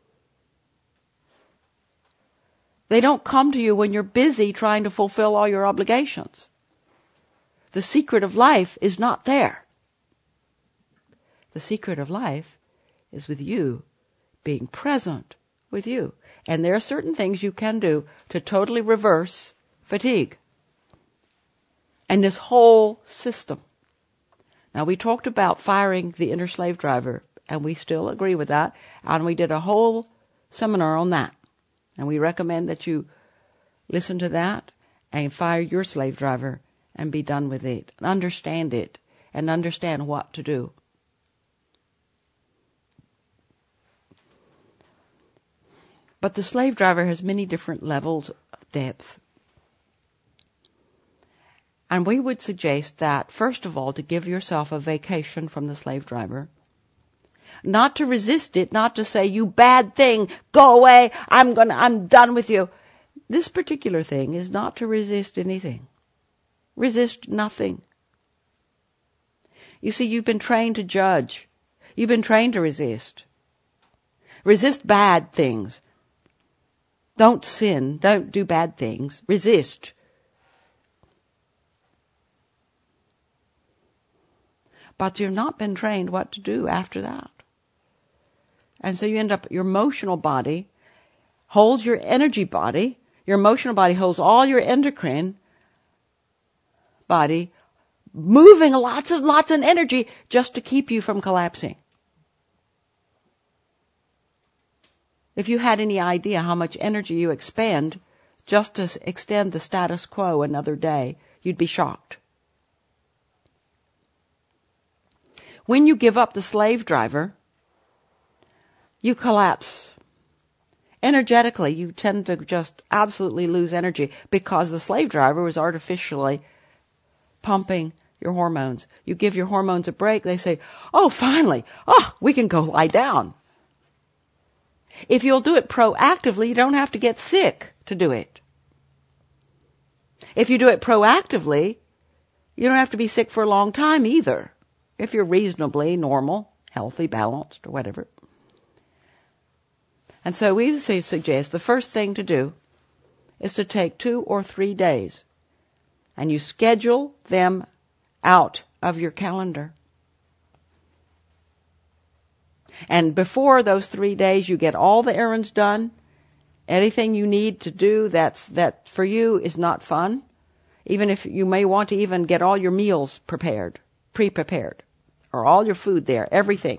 They don't come to you when you're busy trying to fulfill all your obligations. The secret of life is not there. The secret of life is with you being present with you. And there are certain things you can do to totally reverse fatigue. And this whole system. Now, we talked about firing the inner slave driver, and we still agree with that. And we did a whole seminar on that. And we recommend that you listen to that and fire your slave driver and be done with it. And understand it and understand what to do. But the slave driver has many different levels of depth. And we would suggest that, first of all, to give yourself a vacation from the slave driver. Not to resist it, not to say, you bad thing, go away, I'm gonna, I'm done with you. This particular thing is not to resist anything. Resist nothing. You see, you've been trained to judge. You've been trained to resist. Resist bad things. Don't sin. Don't do bad things. Resist. But you've not been trained what to do after that. And so you end up, your emotional body holds your energy body. Your emotional body holds all your endocrine body, moving lots of, lots of energy just to keep you from collapsing. If you had any idea how much energy you expend just to extend the status quo another day, you'd be shocked. When you give up the slave driver, you collapse. Energetically, you tend to just absolutely lose energy because the slave driver was artificially pumping your hormones. You give your hormones a break, they say, oh, finally, oh, we can go lie down. If you'll do it proactively, you don't have to get sick to do it. If you do it proactively, you don't have to be sick for a long time either, if you're reasonably normal, healthy, balanced, or whatever. And so we suggest the first thing to do is to take two or three days, and you schedule them out of your calendar. And before those three days, you get all the errands done. Anything you need to do that's that for you is not fun. Even if you may want to even get all your meals prepared, pre-prepared, or all your food there, everything.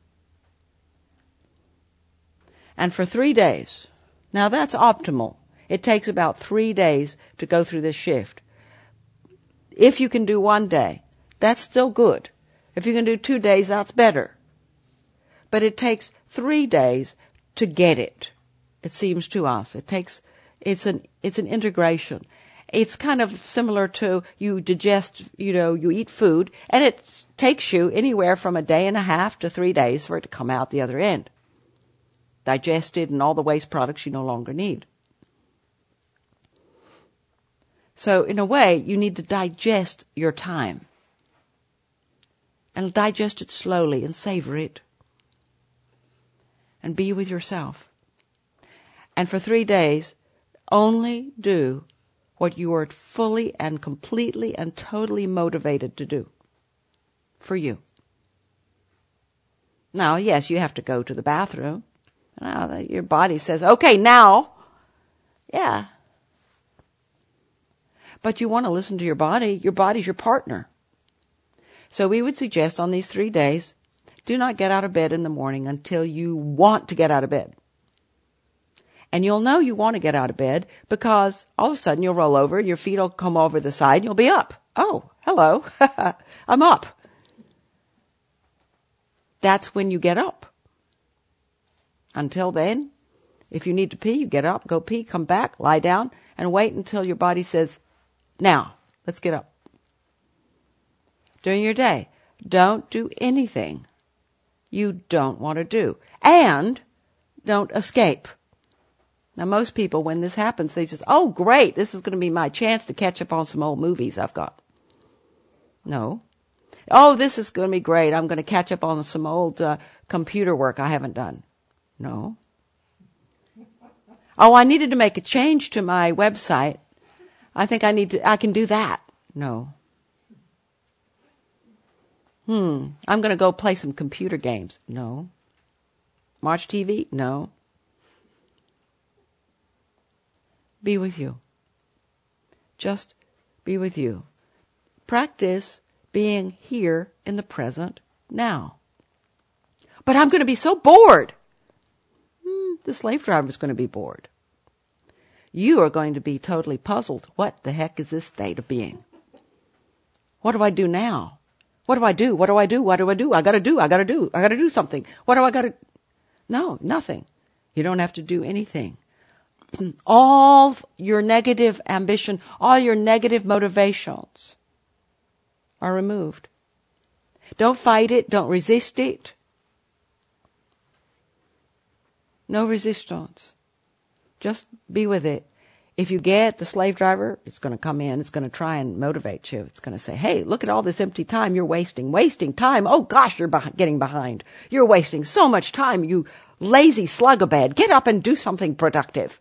And for three days. Now that's optimal. It takes about three days to go through this shift. If you can do one day, that's still good. If you can do two days, that's better. But it takes three days to get it. It seems to us. It takes, it's an, it's an integration. It's kind of similar to you digest, you know, you eat food, and it takes you anywhere from a day and a half to three days for it to come out the other end. Digested and all the waste products you no longer need. So in a way, you need to digest your time. And digest it slowly and savor it. And be with yourself. And for three days, only do what you are fully and completely and totally motivated to do. For you. Now, yes, you have to go to the bathroom. Now, your body says, okay, now. Yeah. But you want to listen to your body. Your body's your partner. So we would suggest on these three days, do not get out of bed in the morning until you want to get out of bed. And you'll know you want to get out of bed because all of a sudden you'll roll over, your feet will come over the side, and you'll be up. Oh, hello, I'm up. That's when you get up. Until then, if you need to pee, you get up, go pee, come back, lie down, and wait until your body says, now, let's get up. During your day, don't do anything you don't want to do. And don't escape. Now, most people, when this happens, they just, oh, great, this is going to be my chance to catch up on some old movies I've got. No. Oh, this is going to be great. I'm going to catch up on some old uh, computer work I haven't done. No. Oh, I needed to make a change to my website. I think I need to, I can do that. No. Hmm, I'm going to go play some computer games. No. Watch T V? No. Be with you. Just be with you. Practice being here in the present now. But I'm going to be so bored. Hmm, the slave driver is going to be bored. You are going to be totally puzzled. What the heck is this state of being? What do I do now? What do I do? What do I do? What do I do? I got to do. I got to do. I got to do something. What do I got to? No, nothing. You don't have to do anything. All your negative ambition, all your negative motivations are removed. Don't fight it. Don't resist it. No resistance. Just be with it. If you get the slave driver, it's going to come in. It's going to try and motivate you. It's going to say, hey, look at all this empty time you're wasting. Wasting time. Oh, gosh, you're beh- getting behind. You're wasting so much time, you lazy slugabed. Get up and do something productive.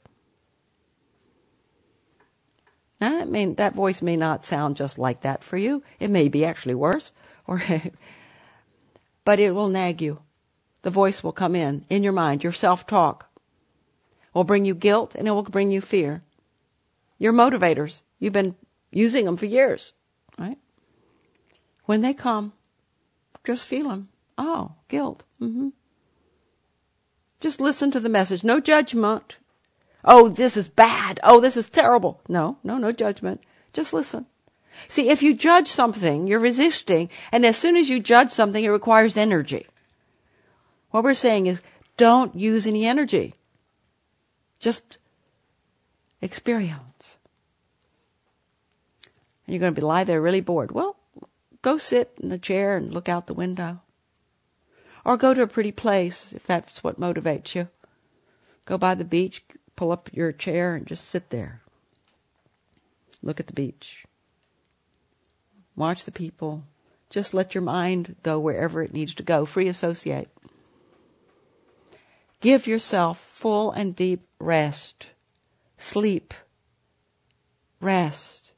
Now, I mean, that voice may not sound just like that for you. It may be actually worse. or, But it will nag you. The voice will come in, in your mind. Your self-talk will bring you guilt and it will bring you fear. Your motivators, you've been using them for years, right? When they come, just feel them. Oh, guilt. Mm-hmm. Just listen to the message. No judgment. Oh, this is bad. Oh, this is terrible. No, no, no judgment. Just listen. See, if you judge something, you're resisting, and as soon as you judge something, it requires energy. What we're saying is, don't use any energy. Just experience. And you're going to be lie there really bored. Well, go sit in a chair and look out the window. Or go to a pretty place if that's what motivates you. Go by the beach, pull up your chair and just sit there. Look at the beach. Watch the people. Just let your mind go wherever it needs to go. Free associate. Give yourself full and deep rest. Sleep. Rest.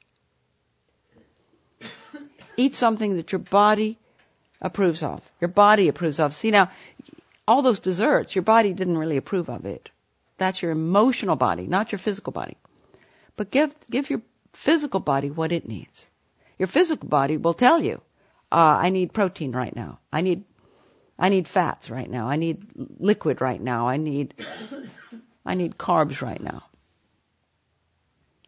Eat something that your body approves of. Your body approves of. See now, all those desserts, your body didn't really approve of it. That's your emotional body, not your physical body. But give give your physical body what it needs. Your physical body will tell you, uh, I need protein right now. I need I need fats right now. I need liquid right now. I need I need carbs right now.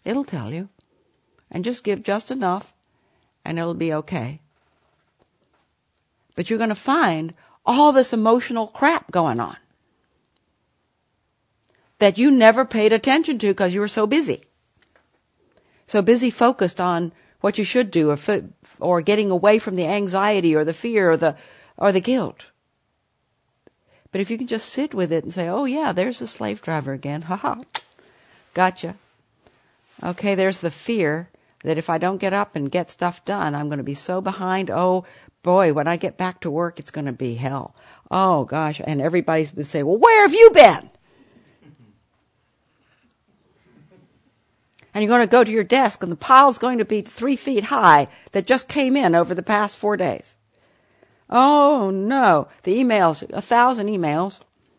It'll tell you. And just give just enough, and it'll be okay. But you're going to find all this emotional crap going on that you never paid attention to because you were so busy. So busy focused on what you should do, or fo- or getting away from the anxiety or the fear or the or the guilt. But if you can just sit with it and say, oh yeah, there's the slave driver again. Ha ha. Gotcha. Okay, there's the fear that if I don't get up and get stuff done, I'm going to be so behind. Oh boy, when I get back to work, it's going to be hell. Oh gosh. And everybody would say, well, where have you been? And you're going to go to your desk and the pile's going to be three feet high that just came in over the past four days. Oh no, the emails, a thousand emails.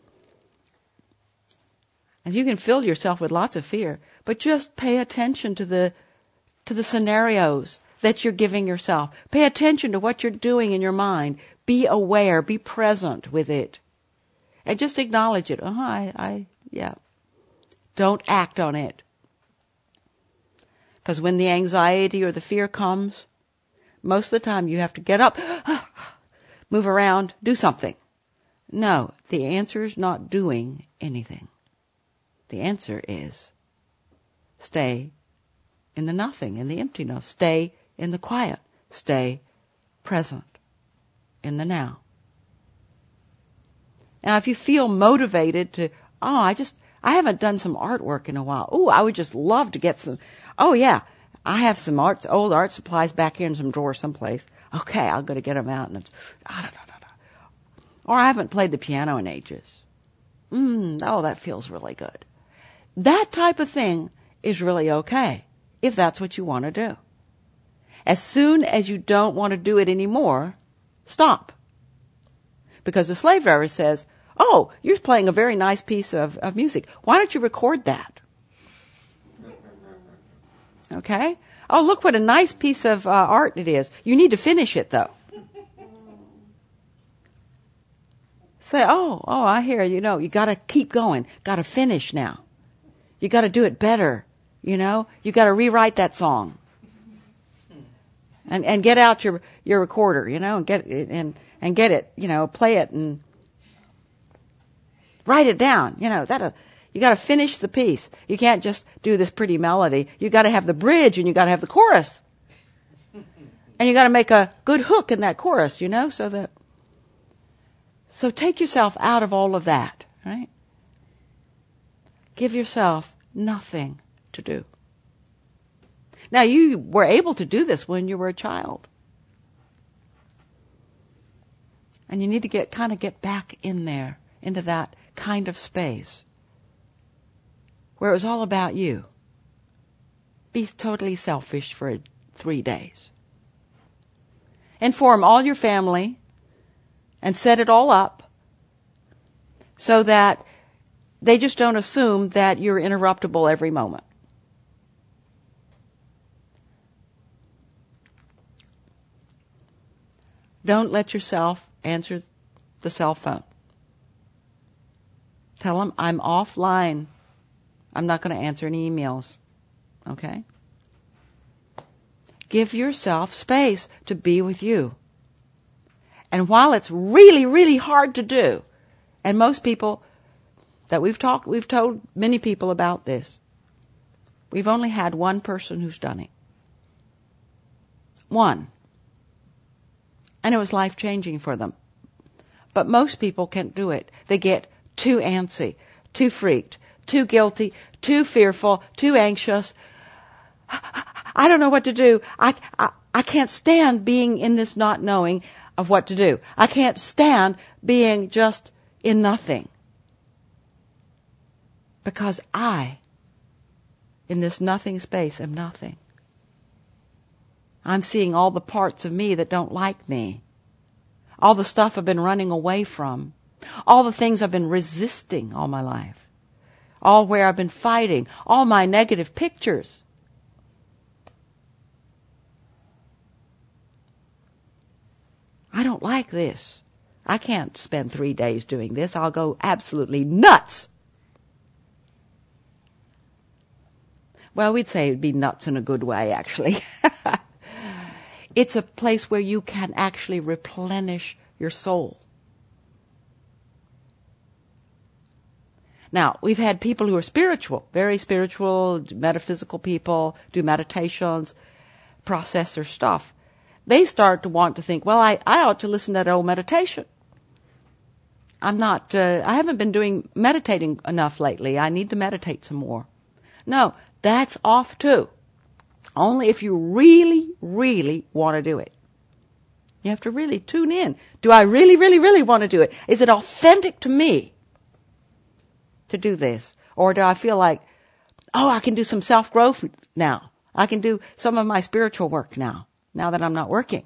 And you can fill yourself with lots of fear, but just pay attention to the, to the scenarios that you're giving yourself. Pay attention to what you're doing in your mind. Be aware, be present with it. And just acknowledge it. Uh-huh, I, I, yeah. Don't act on it. Because when the anxiety or the fear comes, most of the time you have to get up, move around, do something. No, the answer is not doing anything. The answer is stay in the nothing, in the emptiness. Stay in the quiet. Stay present in the now. Now, if you feel motivated to, oh, I just, I haven't done some artwork in a while. Oh, I would just love to get some. Oh, yeah, I have some art, old art supplies back here in some drawer someplace. Okay, I'll go to get them out. And it's, ah, da, da, da, da. Or I haven't played the piano in ages. Mm, oh, that feels really good. That type of thing is really okay, if that's what you want to do. As soon as you don't want to do it anymore, stop. Because the slave driver says, oh, you're playing a very nice piece of, of music. Why don't you record that? Okay? Oh, look what a nice piece of uh, art it is. You need to finish it, though. Say, oh, oh, I hear you. know, you got to keep going. Got to finish now. You got to do it better. You know, you got to rewrite that song. And and get out your your recorder, you know, and get it and and get it, you know, play it and write it down. You know, that you got to finish the piece. You can't just do this pretty melody. You got to have the bridge and you got to have the chorus. And you got to make a good hook in that chorus, you know, so that so take yourself out of all of that, right? Give yourself nothing to do. Now, you were able to do this when you were a child. And you need to get kind of get back in there, into that kind of space where it was all about you. Be totally selfish for three days. Inform all your family and set it all up so that they just don't assume that you're interruptible every moment. Don't let yourself answer the cell phone. Tell them, I'm offline. I'm not going to answer any emails. Okay? Give yourself space to be with you. And while it's really, really hard to do, and most people that we've talked, we've told many people about this, we've only had one person who's done it. One. And it was life-changing for them. But most people can't do it. They get too antsy, too freaked, too guilty, too fearful, too anxious. I don't know what to do. I, I, I can't stand being in this not knowing of what to do. I can't stand being just in nothing. Because I, in this nothing space, am nothing. I'm seeing all the parts of me that don't like me. All the stuff I've been running away from. All the things I've been resisting all my life. All where I've been fighting. All my negative pictures. I don't like this. I can't spend three days doing this. I'll go absolutely nuts. Well, we'd say it'd be nuts in a good way, actually. It's a place where you can actually replenish your soul. Now, we've had people who are spiritual, very spiritual, metaphysical people, do meditations, process their stuff. They start to want to think, well, I, I ought to listen to that old meditation. I'm not, uh, I haven't been doing meditating enough lately. I need to meditate some more. No, that's off too. Only if you really, really want to do it. You have to really tune in. Do I really, really, really want to do it? Is it authentic to me to do this? Or do I feel like, oh, I can do some self-growth now. I can do some of my spiritual work now, now that I'm not working.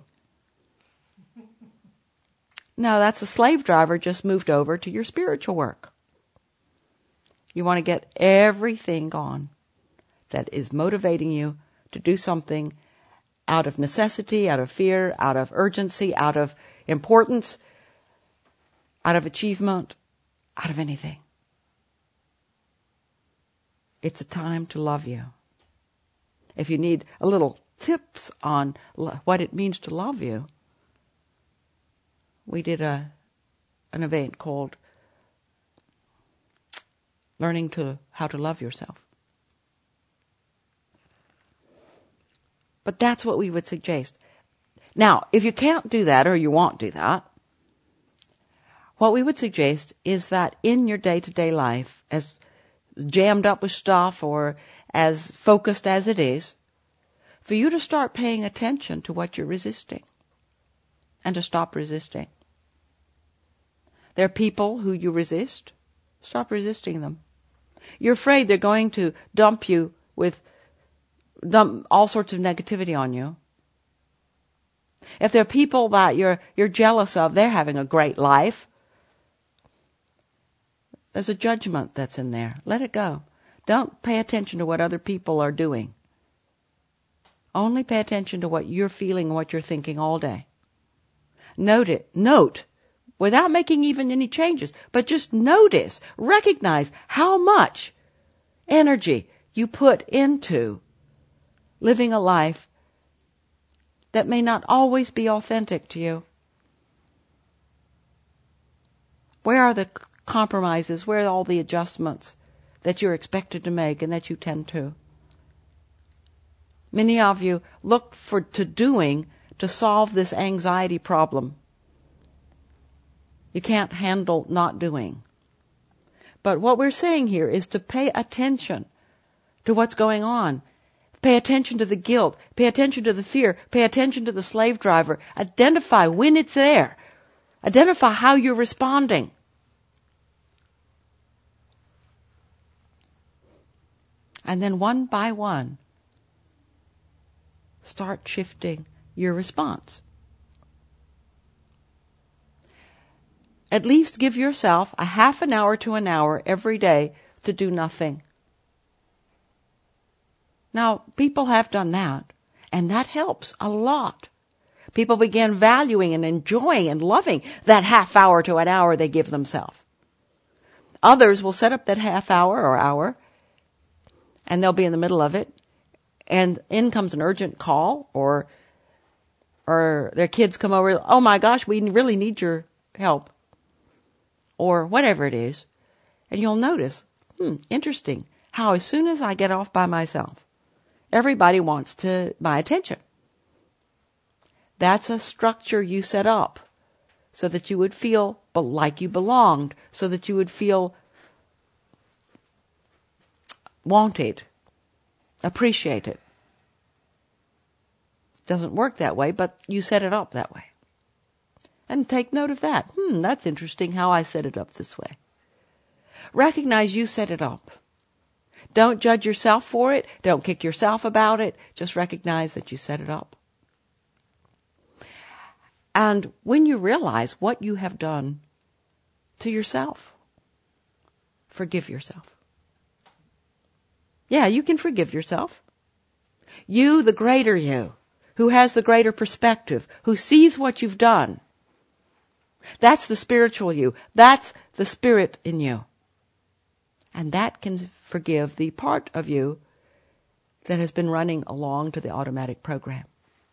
No, that's a slave driver just moved over to your spiritual work. You want to get everything gone that is motivating you to do something out of necessity, out of fear, out of urgency, out of importance, out of achievement, out of anything. It's a time to love you. If you need a little tips on lo- what it means to love you, we did a an event called Learning to How to Love Yourself. But that's what we would suggest. Now, if you can't do that or you won't do that, what we would suggest is that in your day-to-day life, as jammed up with stuff or as focused as it is, for you to start paying attention to what you're resisting and to stop resisting. There are people who you resist. Stop resisting them. You're afraid they're going to dump you with dump all sorts of negativity on you. If there are people that you're you're jealous of, they're having a great life. There's a judgment that's in there. Let it go. Don't pay attention to what other people are doing. Only pay attention to what you're feeling and what you're thinking all day. Note it. Note, without making even any changes, but just notice, recognize how much energy you put into living a life that may not always be authentic to you. Where are the compromises? Where are all the adjustments that you're expected to make and that you tend to? Many of you look for to doing to solve this anxiety problem. You can't handle not doing. But what we're saying here is to pay attention to what's going on. Pay attention to the guilt. Pay attention to the fear. Pay attention to the slave driver. Identify when it's there. Identify how you're responding. And then one by one, start shifting your response. At least give yourself a half an hour to an hour every day to do nothing. Now, people have done that, and that helps a lot. People begin valuing and enjoying and loving that half hour to an hour they give themselves. Others will set up that half hour or hour, and they'll be in the middle of it, and in comes an urgent call, or or their kids come over, oh my gosh, we really need your help, or whatever it is. And you'll notice, hmm, interesting, how as soon as I get off by myself, everybody wants to my attention. That's a structure you set up so that you would feel like you belonged, so that you would feel wanted, appreciated. Doesn't work that way, but you set it up that way. And take note of that. Hmm, that's interesting how I set it up this way. Recognize you set it up. Don't judge yourself for it. Don't kick yourself about it. Just recognize that you set it up. And when you realize what you have done to yourself, forgive yourself. Yeah, you can forgive yourself. You, the greater you, who has the greater perspective, who sees what you've done. That's the spiritual you. That's the spirit in you. And that can forgive the part of you that has been running along to the automatic program.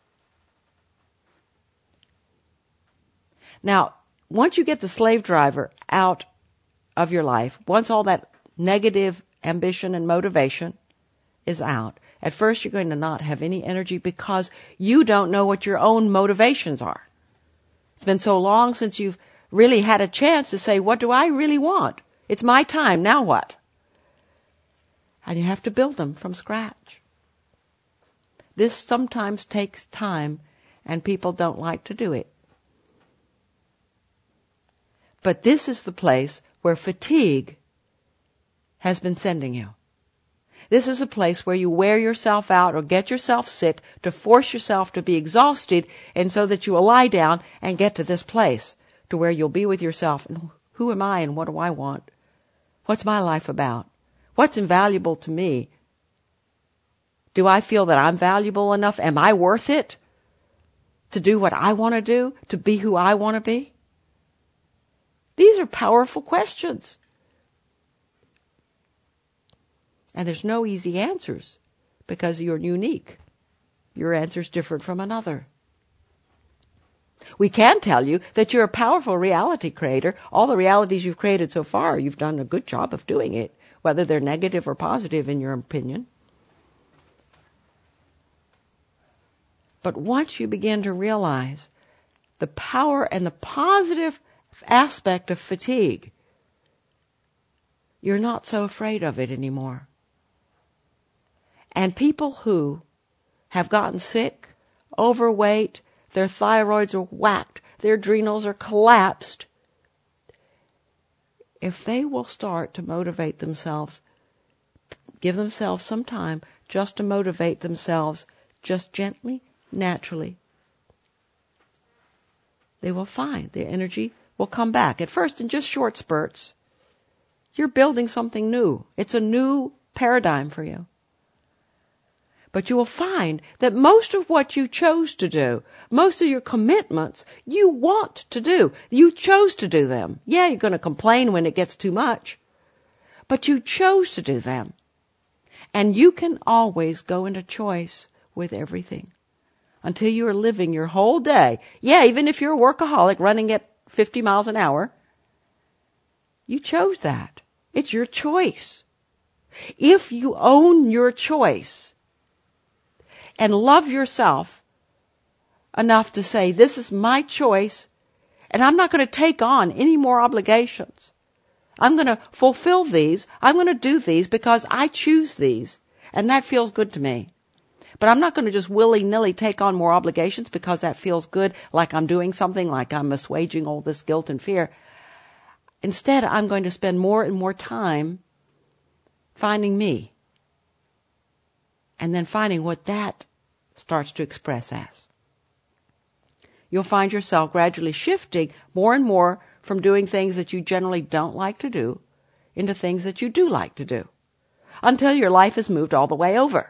Now, once you get the slave driver out of your life, once all that negative ambition and motivation is out, at first you're going to not have any energy because you don't know what your own motivations are. It's been so long since you've really had a chance to say, what do I really want? It's my time, now what? And you have to build them from scratch. This sometimes takes time, and people don't like to do it. But this is the place where fatigue has been sending you. This is a place where you wear yourself out or get yourself sick to force yourself to be exhausted, and so that you will lie down and get to this place to where you'll be with yourself. And who am I and what do I want? What's my life about? What's invaluable to me? Do I feel that I'm valuable enough? Am I worth it to do what I want to do, to be who I want to be? These are powerful questions. And there's no easy answers because you're unique. Your answer's different from another. We can tell you that you're a powerful reality creator. All the realities you've created so far, you've done a good job of doing it, whether they're negative or positive in your opinion. But once you begin to realize the power and the positive aspect of fatigue, you're not so afraid of it anymore. And people who have gotten sick, overweight, their thyroids are whacked, their adrenals are collapsed, if they will start to motivate themselves, give themselves some time just to motivate themselves, just gently, naturally, they will find their energy will come back. At first, in just short spurts. You're building something new. It's a new paradigm for you. But you will find that most of what you chose to do, most of your commitments, you want to do. You chose to do them. Yeah, you're going to complain when it gets too much. But you chose to do them. And you can always go into choice with everything until you are living your whole day. Yeah, even if you're a workaholic running at fifty miles an hour, you chose that. It's your choice. If you own your choice and love yourself enough to say, this is my choice, and I'm not going to take on any more obligations. I'm going to fulfill these. I'm going to do these because I choose these, and that feels good to me. But I'm not going to just willy-nilly take on more obligations because that feels good, like I'm doing something, like I'm assuaging all this guilt and fear. Instead, I'm going to spend more and more time finding me, and then finding what that starts to express as. You'll find yourself gradually shifting more and more from doing things that you generally don't like to do into things that you do like to do, until your life has moved all the way over.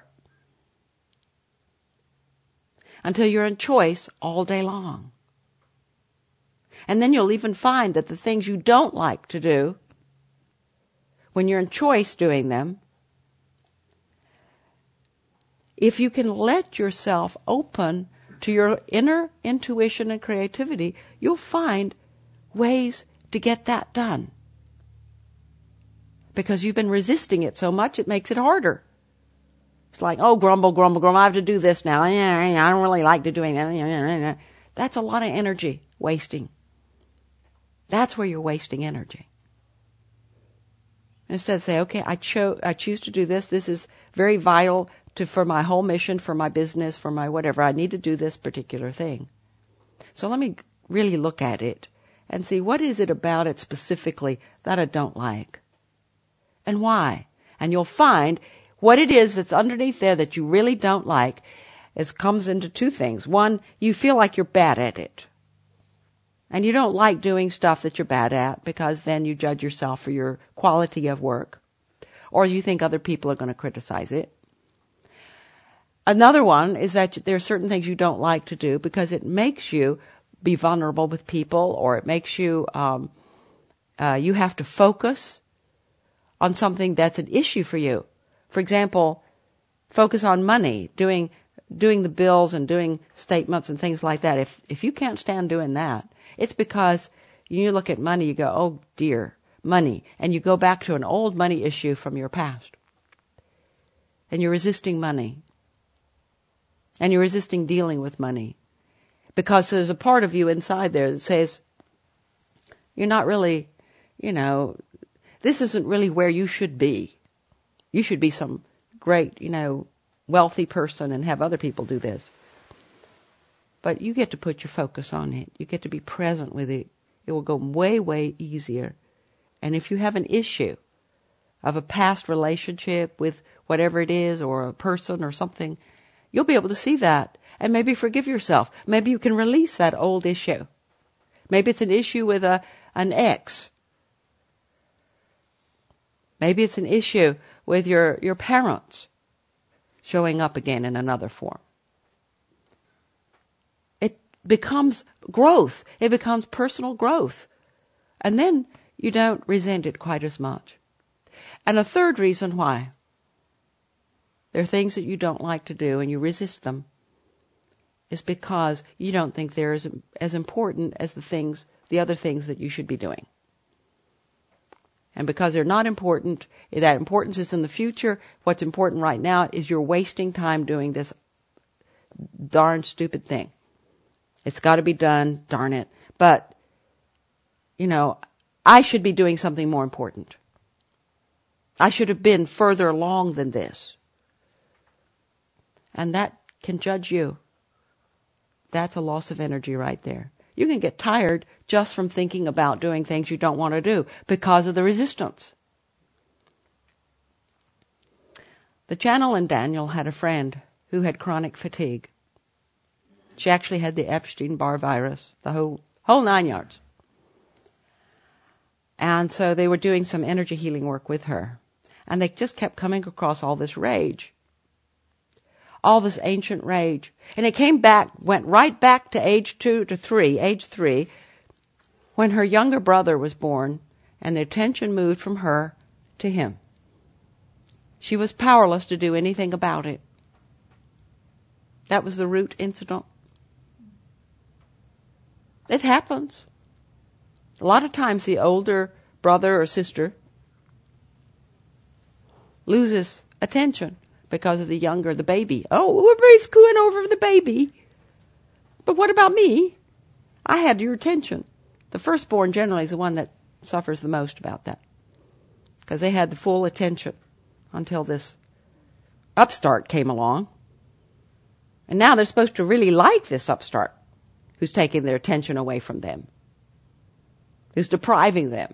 Until you're in choice all day long. And then you'll even find that the things you don't like to do, when you're in choice doing them, if you can let yourself open to your inner intuition and creativity, you'll find ways to get that done. Because you've been resisting it so much, it makes it harder. It's like, oh, grumble, grumble, grumble, I have to do this now. I don't really like to doing that. That's a lot of energy wasting. That's where you're wasting energy. Instead, say, okay, I, cho- I choose to do this. This is very vital to for my whole mission, for my business, for my whatever. I need to do this particular thing. So let me really look at it and see, what is it about it specifically that I don't like? And why? And you'll find what it is that's underneath there that you really don't like is comes into two things. One, you feel like you're bad at it. And you don't like doing stuff that you're bad at because then you judge yourself for your quality of work. Or you think other people are going to criticize it. Another one is that there are certain things you don't like to do because it makes you be vulnerable with people, or it makes you, um, uh, you have to focus on something that's an issue for you. For example, focus on money, doing doing the bills and doing statements and things like that. If if you can't stand doing that, it's because you look at money, you go, oh dear, money. And you go back to an old money issue from your past. And you're resisting money. And you're resisting dealing with money. Because there's a part of you inside there that says, you're not really, you know, this isn't really where you should be. You should be some great, you know, wealthy person and have other people do this. But you get to put your focus on it. You get to be present with it. It will go way, way easier. And if you have an issue of a past relationship with whatever it is, or a person or something, you'll be able to see that and maybe forgive yourself. Maybe you can release that old issue. Maybe it's an issue with a an ex. Maybe it's an issue with your, your parents showing up again in another form. It becomes growth. It becomes personal growth. And then you don't resent it quite as much. And a third reason why there are things that you don't like to do and you resist them is because you don't think they're as, as important as the things, the other things that you should be doing. And because they're not important, that importance is in the future. What's important right now is you're wasting time doing this darn stupid thing. It's got to be done, darn it. But, you know, I should be doing something more important. I should have been further along than this. And that can judge you. That's a loss of energy right there. You can get tired just from thinking about doing things you don't want to do because of the resistance. The channel in Daniel had a friend who had chronic fatigue. She actually had the Epstein-Barr virus, the whole whole nine yards. And so they were doing some energy healing work with her. And they just kept coming across all this rage. All this ancient rage. And it came back, went right back to age two to three, age three, when her younger brother was born, and the attention moved from her to him. She was powerless to do anything about it. That was the root incident. It happens. A lot of times the older brother or sister loses attention because of the younger, the baby. Oh, everybody's cooing over the baby. But what about me? I had your attention. The firstborn generally is the one that suffers the most about that. Because they had the full attention until this upstart came along. And now they're supposed to really like this upstart who's taking their attention away from them, who's depriving them.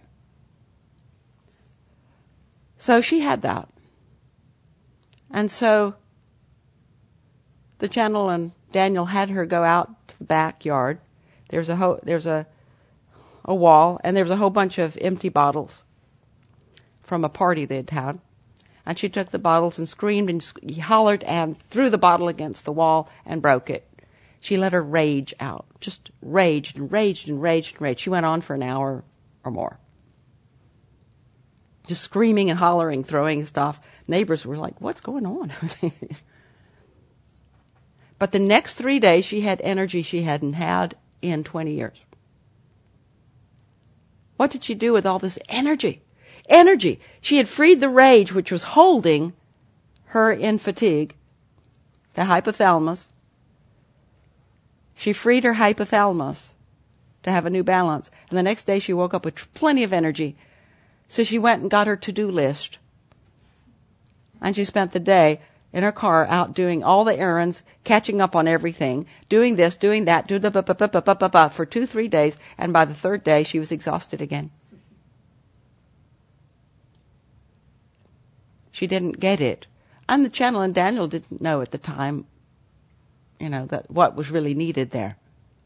So she had that. And so the channel and Daniel had her go out to the backyard. There's a ho- there's a a wall, and there was a whole bunch of empty bottles from a party they'd had. And she took the bottles and screamed and sc- hollered and threw the bottle against the wall and broke it. She let her rage out, just raged and raged and raged and raged. She went on for an hour or more. Just screaming and hollering, throwing stuff. Neighbors were like, what's going on? But the next three days, she had energy she hadn't had in twenty years. What did she do with all this energy? Energy. She had freed the rage which was holding her in fatigue, the hypothalamus. She freed her hypothalamus to have a new balance. And the next day she woke up with plenty of energy. So she went and got her to-do list. And she spent the day in her car out doing all the errands, catching up on everything, doing this, doing that, do the ba ba ba ba ba ba ba for two, three days. And by the third day, she was exhausted again. She didn't get it. And the channel and Daniel didn't know at the time, you know, that what was really needed there.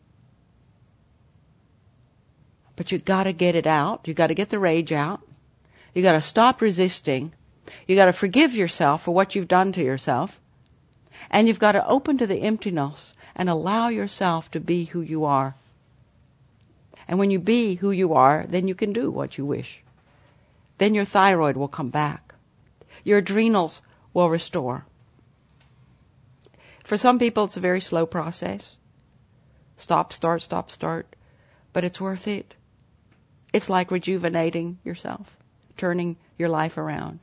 But you got to get it out. You got to get the rage out. You got to stop resisting. You got to forgive yourself for what you've done to yourself. And you've got to open to the emptiness and allow yourself to be who you are. And when you be who you are, then you can do what you wish. Then your thyroid will come back. Your adrenals will restore. For some people, it's a very slow process. Stop, start, stop, start. But it's worth it. It's like rejuvenating yourself, turning your life around.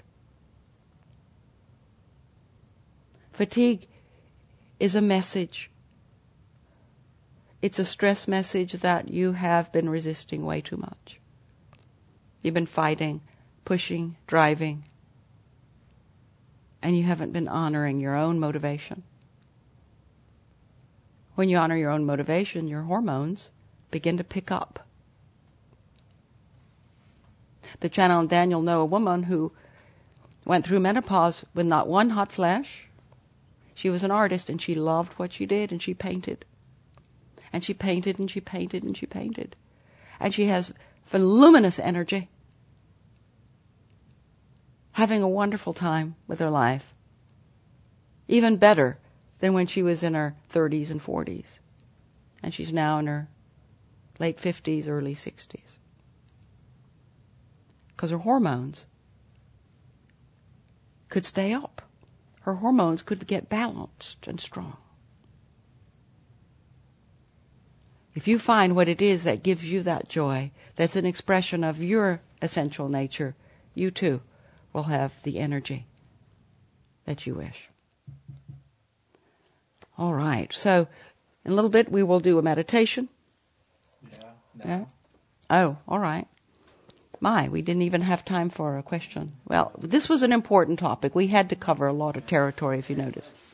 Fatigue is a message. It's a stress message that you have been resisting way too much. You've been fighting, pushing, driving, and you haven't been honoring your own motivation. When you honor your own motivation, your hormones begin to pick up. The channel and Daniel know a woman who went through menopause with not one hot flash. She was an artist and she loved what she did and she painted. And she painted and she painted and she painted. And she has voluminous energy. Having a wonderful time with her life. Even better than when she was in her thirties and forties. And she's now in her late fifties, early sixties. Because her hormones could stay up. Her hormones could get balanced and strong. If you find what it is that gives you that joy, that's an expression of your essential nature, you too will have the energy that you wish. All right. So in a little bit we will do a meditation. Yeah. No. Yeah? Oh, all right. My, we didn't even have time for a question. Well, this was an important topic. We had to cover a lot of territory, if you notice.